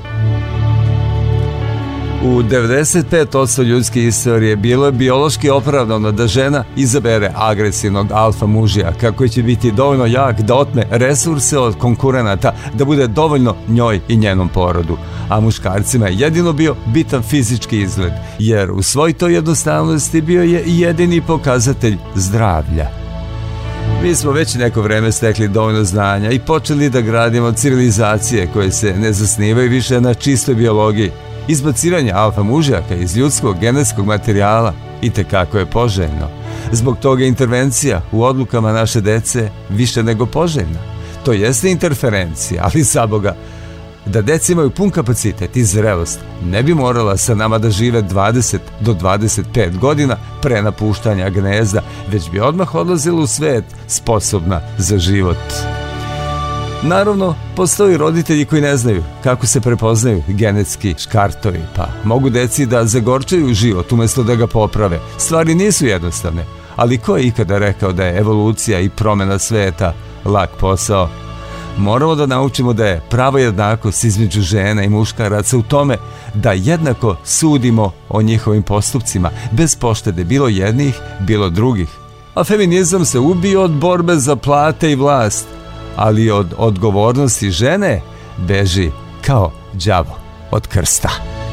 U 95% ljudske istorije bilo je biološki opravdano da žena izabere agresivnog alfa mužjaka koji će biti dovoljno jak da otme resurse od konkurenata, da bude dovoljno njoj i njenom porodu. A muškarcima je jedino bio bitan fizički izgled, jer u svoj toj jednostavnosti bio je jedini pokazatelj zdravlja. Mi smo već neko vreme stekli dovoljno znanja i počeli da gradimo civilizacije koje se ne zasnivaju više na čistoj biologiji. Izbacivanje alfa mužjaka iz ljudskog genetskog materijala itekako je poželjno. Zbog toga intervencija u odlukama naše dece više nego poželjna. To jeste interferencija, ali za Boga, da deca imaju pun kapacitet i zrelost, ne bi morala sa nama da žive 20 do 25 godina pre napuštanja gnezda, već bi odmah odlazila u svet sposobna za život. Naravno, postoji roditelji koji ne znaju kako se prepoznaju genetski škartovi, pa mogu deci da zagorčaju život umjesto da ga poprave. Stvari nisu jednostavne, ali ko je ikada rekao da je evolucija i promjena sveta lak posao? Moramo da naučimo da je prava jednakost između žena i muškaraca u tome da jednako sudimo o njihovim postupcima, bez poštede bilo jednih, bilo drugih. A feminizam se ubio od borbe za plate i vlast, ali od odgovornosti žene beži kao đavo od krsta.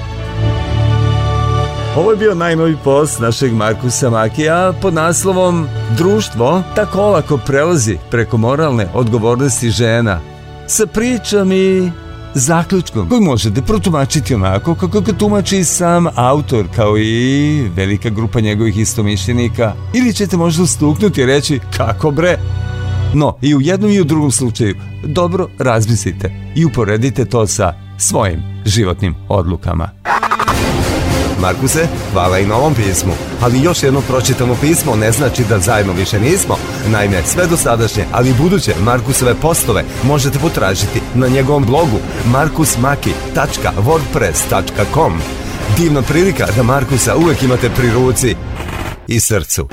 Ovo je bio najnoviji post našeg Markusa Makija pod naslovom Društvo tako olako prelazi preko moralne odgovornosti žena, sa pričom i zaključkom koji možete protumačiti onako kako ga tumači sam autor, kao i velika grupa njegovih istomišljenika, ili ćete možda ustuknuti i reći kako bre. No, i u jednom i u drugom slučaju dobro razmislite i uporedite to sa svojim životnim odlukama. Markuse, hvala i na ovom pismu, ali još jedno pročitano pismo ne znači da zajedno više nismo. Naime, sve dosadašnje, ali i buduće Markusove postove možete potražiti na njegovom blogu markusmaki.wordpress.com. Divna prilika da Markusa uvek imate pri ruci i srcu.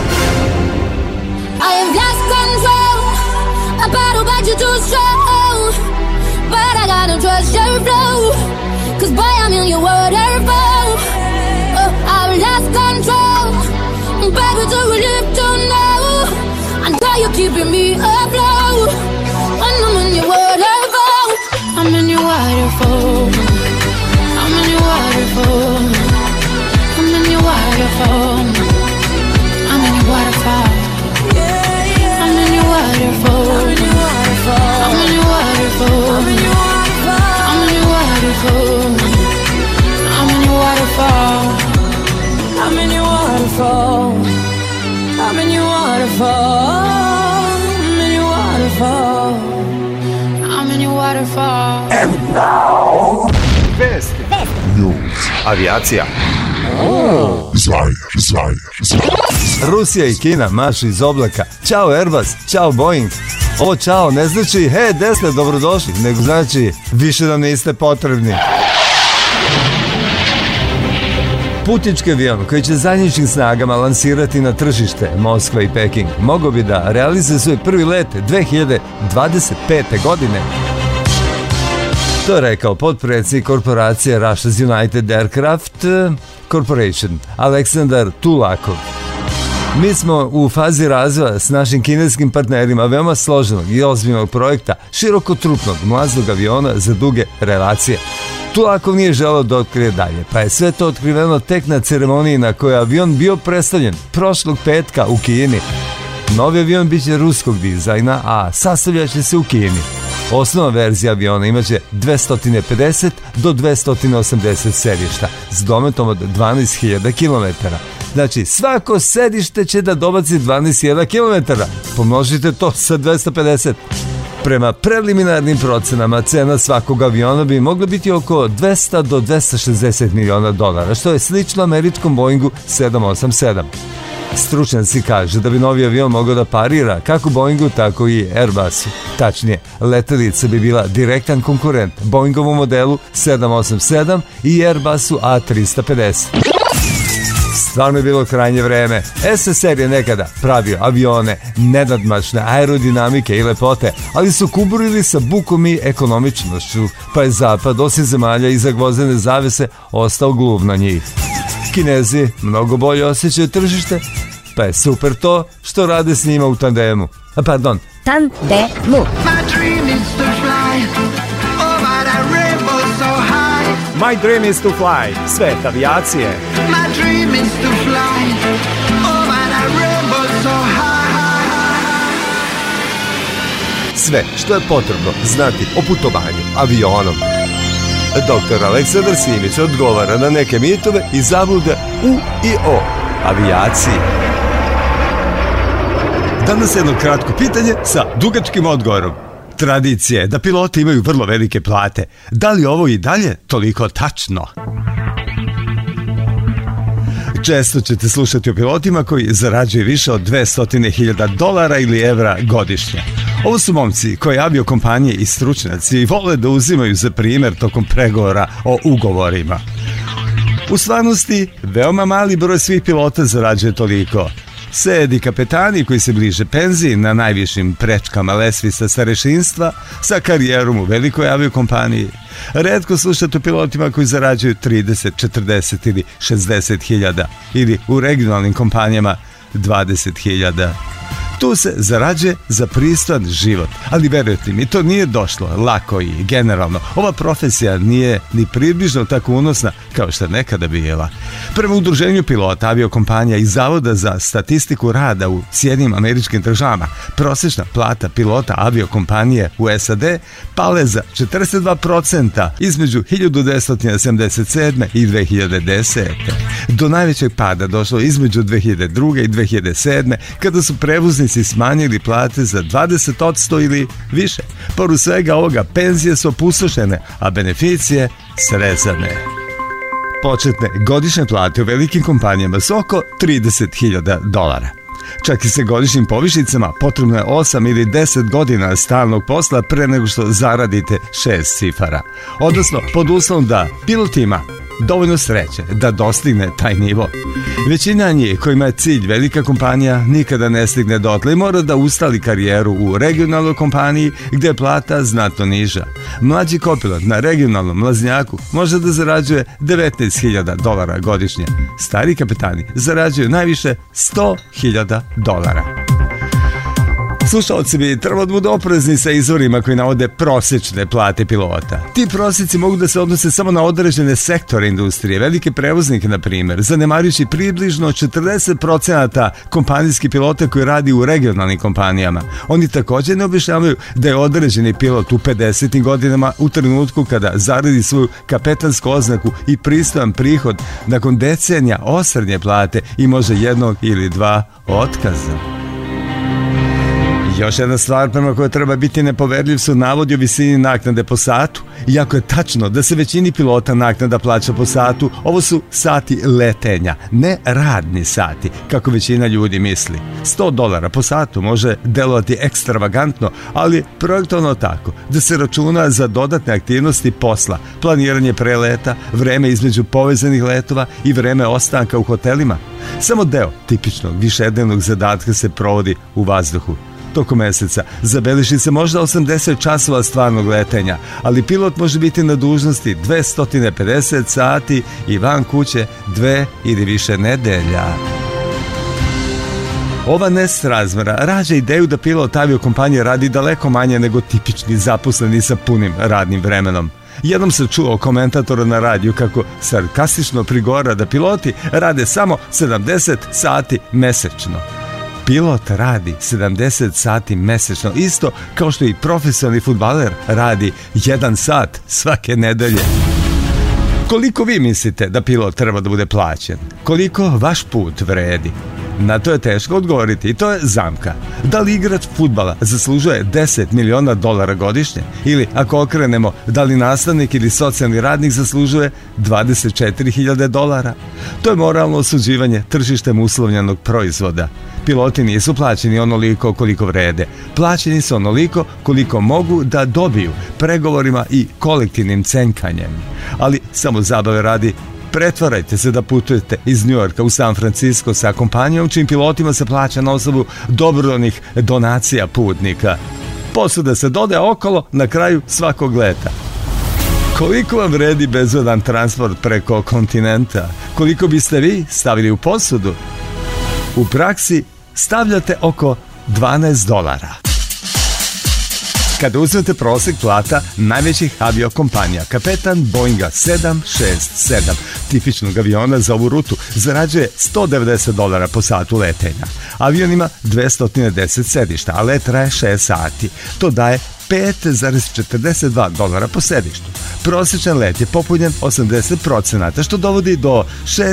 You're too strong, but I gotta trust your flow. 'Cause boy, I'm in your waterfall. Oh, I've lost control, baby, do we live to know? I know you're keeping me afloat. When I'm in your waterfall, I'm in your waterfall. I'm in your waterfall. I'm in your waterfall. I'm in your waterfall. I'm in your waterfall. I'm in your waterfall. I'm in your waterfall. I'm in your waterfall. I'm in your waterfall. I'm in your waterfall. I'm in your waterfall. I'm in your waterfall. I'm in your waterfall. And now, Vest. News. Avijacija. Zvajr. Rusija i Kina mašu iz oblaka. Ćao Airbus, ćao Boeing. Ovo ćao ne znači he, desne, dobrodošli, nego znači više nam niste potrebni. Putnički avion koji će zajedničkim snagama lansirati na tržište Moskva i Peking mogao bi da realizuje svoj prvi let 2025. godine. To je rekao potpredsjednik korporacije Russia's United Aircraft Corporation Aleksandar Tulakov. Mi smo u fazi razvoja s našim kineskim partnerima veoma složenog i ozbiljnog projekta širokotrupnog mlaznog aviona za duge relacije. Tulakov nije želeo da otkrije dalje, pa je sve to otkriveno tek na ceremoniji na kojoj je avion bio predstavljen prošlog petka u Kini. Novi avion biće ruskog dizajna, a sastavljaće se u Kini. Osnovna verzija aviona imaće 250 do 280 sedišta s dometom od 12.000 km. Znači, svako sedište će da dobaci 12.000 km. Pomnožite to sa 250. Prema preliminarnim procenama, cena svakog aviona bi mogla biti oko 200 do 260 miliona dolara, što je slično američkom Boeingu 787. Stručnjaci kažu da bi novi avion mogao da parira kako Boeingu, tako i Airbusu. Tačnije, letelica bi bila direktan konkurent Boeingovom modelu 787 i Airbusu A350. Stvarno je bilo krajnje vreme. SSR je nekada pravio avione nenadmašne aerodinamike i lepote, ali su kuburili sa bukom i ekonomičnošću, pa je Zapad, osim zemalja iza gvozdene zavese, ostao gluv na njih. Kinezi mnogo bolje osjećaju tržište, pa je super to što rade s njima u tandemu. Tandemu. My dream is to fly. Svet avijacije. My dream is to fly over that rainbow so high. Sve što je potrebno znati o putovanju avionom. Dr. Aleksandar Simić odgovara na neke mitove i zablude u i o avijaciji. Danas jedno kratko pitanje sa dugačkim odgovorom. Tradicija je da piloti imaju vrlo velike plate. Da li ovo i dalje toliko tačno? Često ćete slušati o pilotima koji zarađuju više od $200,000 ili evra godišnje. Ovo su momci koji aviokompanije i stručnjaci vole da uzimaju za primjer tokom pregovora o ugovorima. U stvarnosti, veoma mali broj svih pilota zarađuje toliko. Sedi kapetani koji se bliže penziji na najvišim prečkama lestvica starešinstva sa karijerom u velikoj aviokompaniji. Retko slušate o pilotima koji zarađuju 30, 40 ili 60.000 ili u regionalnim kompanijama 20.000. Tu se zarađuje za pristojan život, ali verujte mi, to nije došlo lako i generalno. Ova profesija nije ni približno tako unosna kao što je nekada bila. Prema udruženju pilota aviokompanija i Zavoda za statistiku rada u Sjedinjenim Američkim Državama, prosječna plata pilota aviokompanije u SAD pale za 42% između 1977. i 2010. Do najvećeg pada došlo između 2002. i 2007. kada su prevoznici smanjili plate za 20% ili više. Pored svega ovoga, penzije su opustošene, a beneficije srezane. Početne godišnje plate u velikim kompanijama su oko $30,000. Čak i sa godišnjim povišicama potrebno je 8 ili 10 godina stalnog posla pre nego što zaradite 6 cifara. Odnosno, pod uslovom da pilot ima dovoljno sreće da dostigne taj nivo. Većina njih kojima je cilj velika kompanija nikada ne stigne dotle i mora da ustali karijeru u regionalnoj kompaniji gdje je plata znatno niža. Mlađi kopilot na regionalnom mlaznjaku može da zarađuje $19,000 godišnje. Stari kapetani zarađuju najviše $100,000. Slušalci bi trebalo da budu oprezni sa izvorima koji navode prosječne plate pilota. Ti prosjeci mogu da se odnose samo na određene sektore industrije, velike prevoznike na primjer, zanemarujući približno 40% kompanijskih pilota koji radi u regionalnim kompanijama. Oni također ne objašnjavaju da je određeni pilot u 50. godinama u trenutku kada zaradi svoju kapetansku oznaku i pristojan prihod nakon decenija osrednje plate i može jednog ili dva otkaza. Još jedna stvar prema kojoj treba biti nepoverljiv su navodi o visini naknade po satu. Iako je tačno da se većini pilota naknada plaća po satu, ovo su sati letenja, ne radni sati, kako većina ljudi misli. $100 po satu može delovati ekstravagantno, ali projektovano tako da se računa za dodatne aktivnosti posla, planiranje preleta, vreme između povezanih letova i vreme ostanka u hotelima. Samo deo tipičnog višednevnog zadatka se provodi u vazduhu. Tokom meseca zabeleži se možda 80 časova stvarnog letenja, ali pilot može biti na dužnosti 250 sati i van kuće 2 ili više nedelja. Ova nesrazmjera rađa ideju da pilot aviokompanije radi daleko manje nego tipični zaposleni sa punim radnim vremenom. Jednom se čuo komentatora na radiju kako sarkastično prigovara da piloti rade samo 70 sati mesečno. Pilot radi 70 sati mesečno, isto kao što i profesionalni fudbaler radi 1 sat svake nedelje. Koliko vi mislite da pilot treba da bude plaćen? Koliko vaš put vredi? Na to je teško odgovoriti i to je zamka. Da li igrač fudbala zaslužuje $10 miliona godišnje? Ili ako okrenemo, da li nastavnik ili socijalni radnik zaslužuje $24,000? To je moralno osuđivanje tržištem uslovljenog proizvoda. Piloti nisu plaćeni onoliko koliko vrede. Plaćeni su onoliko koliko mogu da dobiju pregovorima i kolektivnim cenkanjem. Ali samo zabave radi, Pretvarajte se da putujete iz Njujorka u San Francisco sa kompanijom čim pilotima se plaća na osnovu dobrovoljnih donacija putnika. Posuda se dodaje okolo na kraju svakog leta. Koliko vam vredi bezbedan transport preko kontinenta? Koliko biste vi stavili u posudu? U praksi stavljate oko $12. Kada uzmete prosek plata najvećih aviokompanija, kapetan Boeinga 767, tipičnog aviona za ovu rutu, zarađuje $190 po satu letenja. Avion ima 210 sedišta, a let traje 6 sati. To daje $5,42 po sedištu. Prosječan let je popunjen 80%, što dovodi do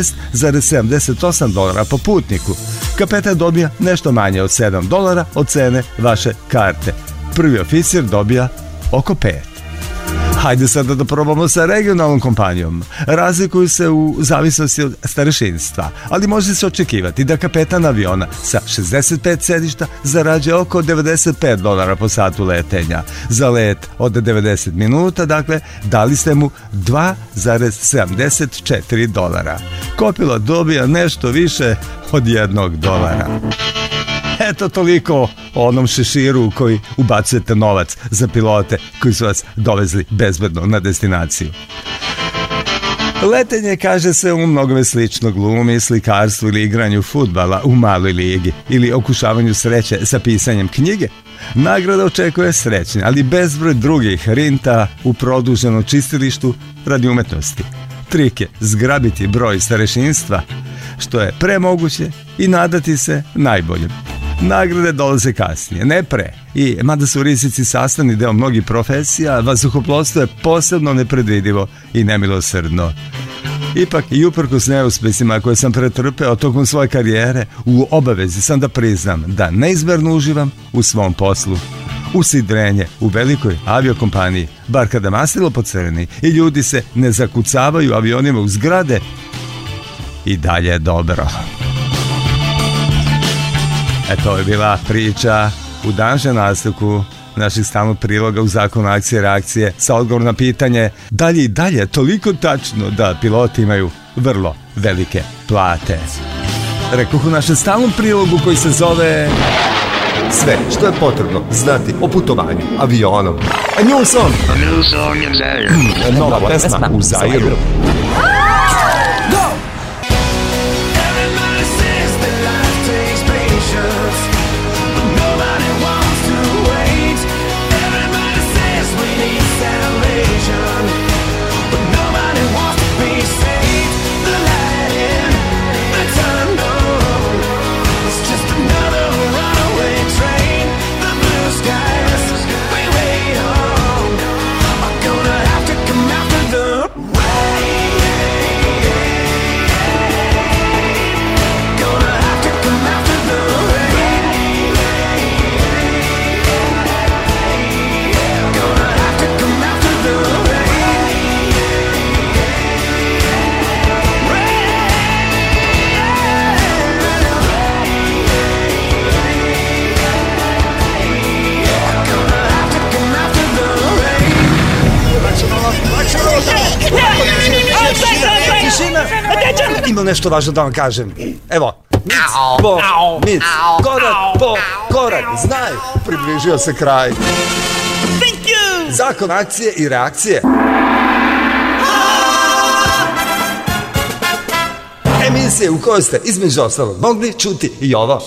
$6,78 po putniku. Kapetan dobija nešto manje od $7 od cene vaše karte. Prvi oficir dobija oko 5. Hajde sada da probamo sa regionalnom kompanijom. Razlikuju se u zavisnosti od starešinstva, ali može se očekivati da kapetan aviona sa 65 sedišta zarađuje oko $95 po satu letenja. Za let od 90 minuta, dakle, dali ste mu $2,74. Kopilot dobija nešto više od $1. Eto toliko o onom šeširu u koji ubacujete novac za pilote koji su vas dovezli bezbedno na destinaciju. Letenje, kaže se, u mnogome slično glumi, slikarstvu ili igranju fudbala u maloj ligi ili okušavanju sreće sa pisanjem knjige. Nagrada očekuje srećne, ali bezbroj drugih rinta u produženom čistilištu radi umetnosti. Trik je zgrabiti broj starešinstva, što je premoguće, i nadati se najboljem. Nagrade dolaze kasnije, ne pre. I mada su rizici sastavni deo mnogih profesija, vazduhoplovstvo je posebno nepredvidivo i nemilosrdno. Ipak i uprkos neuspesima koje sam pretrpeo tokom svoje karijere, u obavezi sam da priznam da neizmerno uživam u svom poslu. Usidrenje u velikoj aviokompaniji, bar kada mastilo pocrni i ljudi se ne zakucavaju avionima u zgrade, i dalje je dobro. Eto je bila priča u današnjem nastavku naših stalnog priloga u zakonu akcije i reakcije sa odgovorom na pitanje da li i dalje toliko tačno da piloti imaju vrlo velike plate. Rekoh u našem stalnom prilogu koji se zove Sve što je potrebno znati o putovanju avionom. A new song. A new song in Zaire. Nova pesma u Zairu. Ima nešto važno da vam kažem. Evo, mic po mic, korak po korak, znaj, približio se kraj. Zakon akcije i reakcije. Emisije u kojoj ste između ostalog mogli čuti i ovo.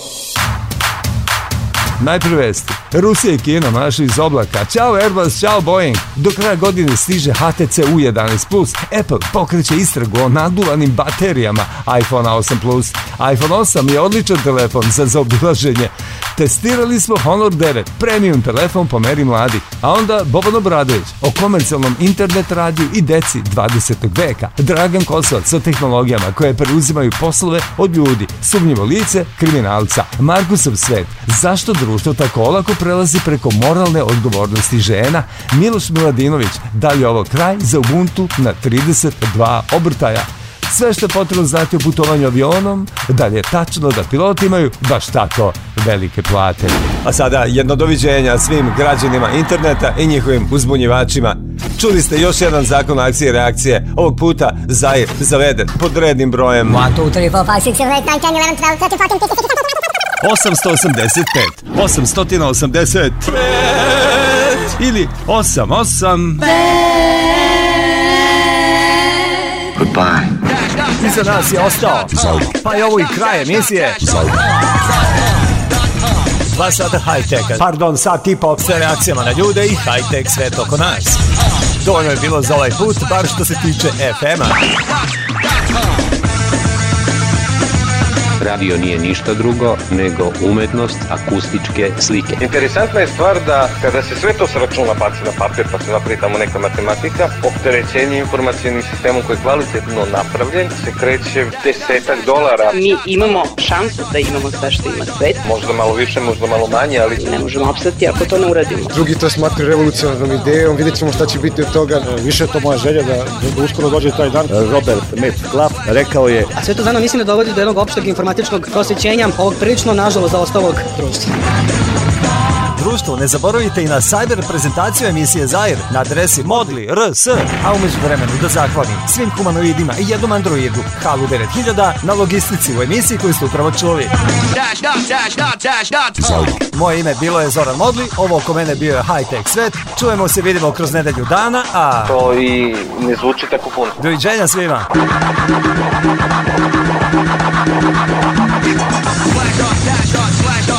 Najprve vesti. Rusija i Kina mašu iz oblaka. Ćao Airbus, ćao Boeing. Do kraja godine stiže HTC U11+. Apple pokreće istragu o naduvanim baterijama iPhone 8+. iPhone 8 je odličan telefon za zaobilaženje. Testirali smo Honor 9, premium telefon po meri mladih. A onda Boban Obradović o komercijalnom internet radiju i deci 20. veka. Dragan Kosovac o tehnologijama koje preuzimaju poslove od ljudi. Sumnjivo lice kriminalca. Markusov svet. Zašto društvo tako olako prelazi preko moralne odgovornosti žena? Miloš Miladinović, da li je ovo kraj za Ubuntu na 32 obrtaja? Sve što je potrebno znati o putovanju avionom, da li je tačno da piloti imaju baš tako velike plate. A sada jedno doviđenja svim građanima interneta i njihovim uzbunjivačima. Čuli ste još jedan zakon akcije i reakcije. Ovog puta Zair zaveden pod rednim brojem 1, 2, 3, 4, 5, 6, 7, 8, 9, 10, 11, 12, 13, 14, 15, 885 ili 88. Goodbye. Iza nas je ostao, pa je ovo i kraj emisije. 2 sata high-teka, pardon, sat i po sa reakcijama na ljude i high-tech svet oko nas. Dovoljno je bilo za ovaj put, bar što se tiče FM-a. Radio nije ništa drugo nego umetnost akustičke slike. Interesantna je stvar da kada se sve to s računa baci na papir pa se napravi tamo neka matematika, opterećenje informacijnim sistemom koji je kvalitetno napravljen se kreće $10. Mi imamo šansu da imamo sve što ima svet. Možda malo više, možda malo manje, ali ne možemo opstati ako to ne uradimo. Drugi to smatraju revolucionarnom idejom, vidjet ćemo šta će biti od toga. Više je to moja želja da uskoro dođe taj dan. Robert Metcalf rekao je... A sve to zajedno mislim da dovodi do jednog opšteg informatičkog prosvećenja ovog prilično, nažalost, zaostalog društva. Društvo, ne zaboravite i na cyber prezentaciju emisije Zair na adresi modli.rs, a umeđu vremenu da zahvalim svim humanoidima i jednom androidu HALU 9000 na logistici u emisiji koju ste upravo čuli. Moje ime bilo je Zoran Modli, ovo oko mene bio je High-Tech Svet, čujemo se, vidimo kroz nedelju dana, a... to i ne zvuči tako puno. Doviđenja svima! Flash on,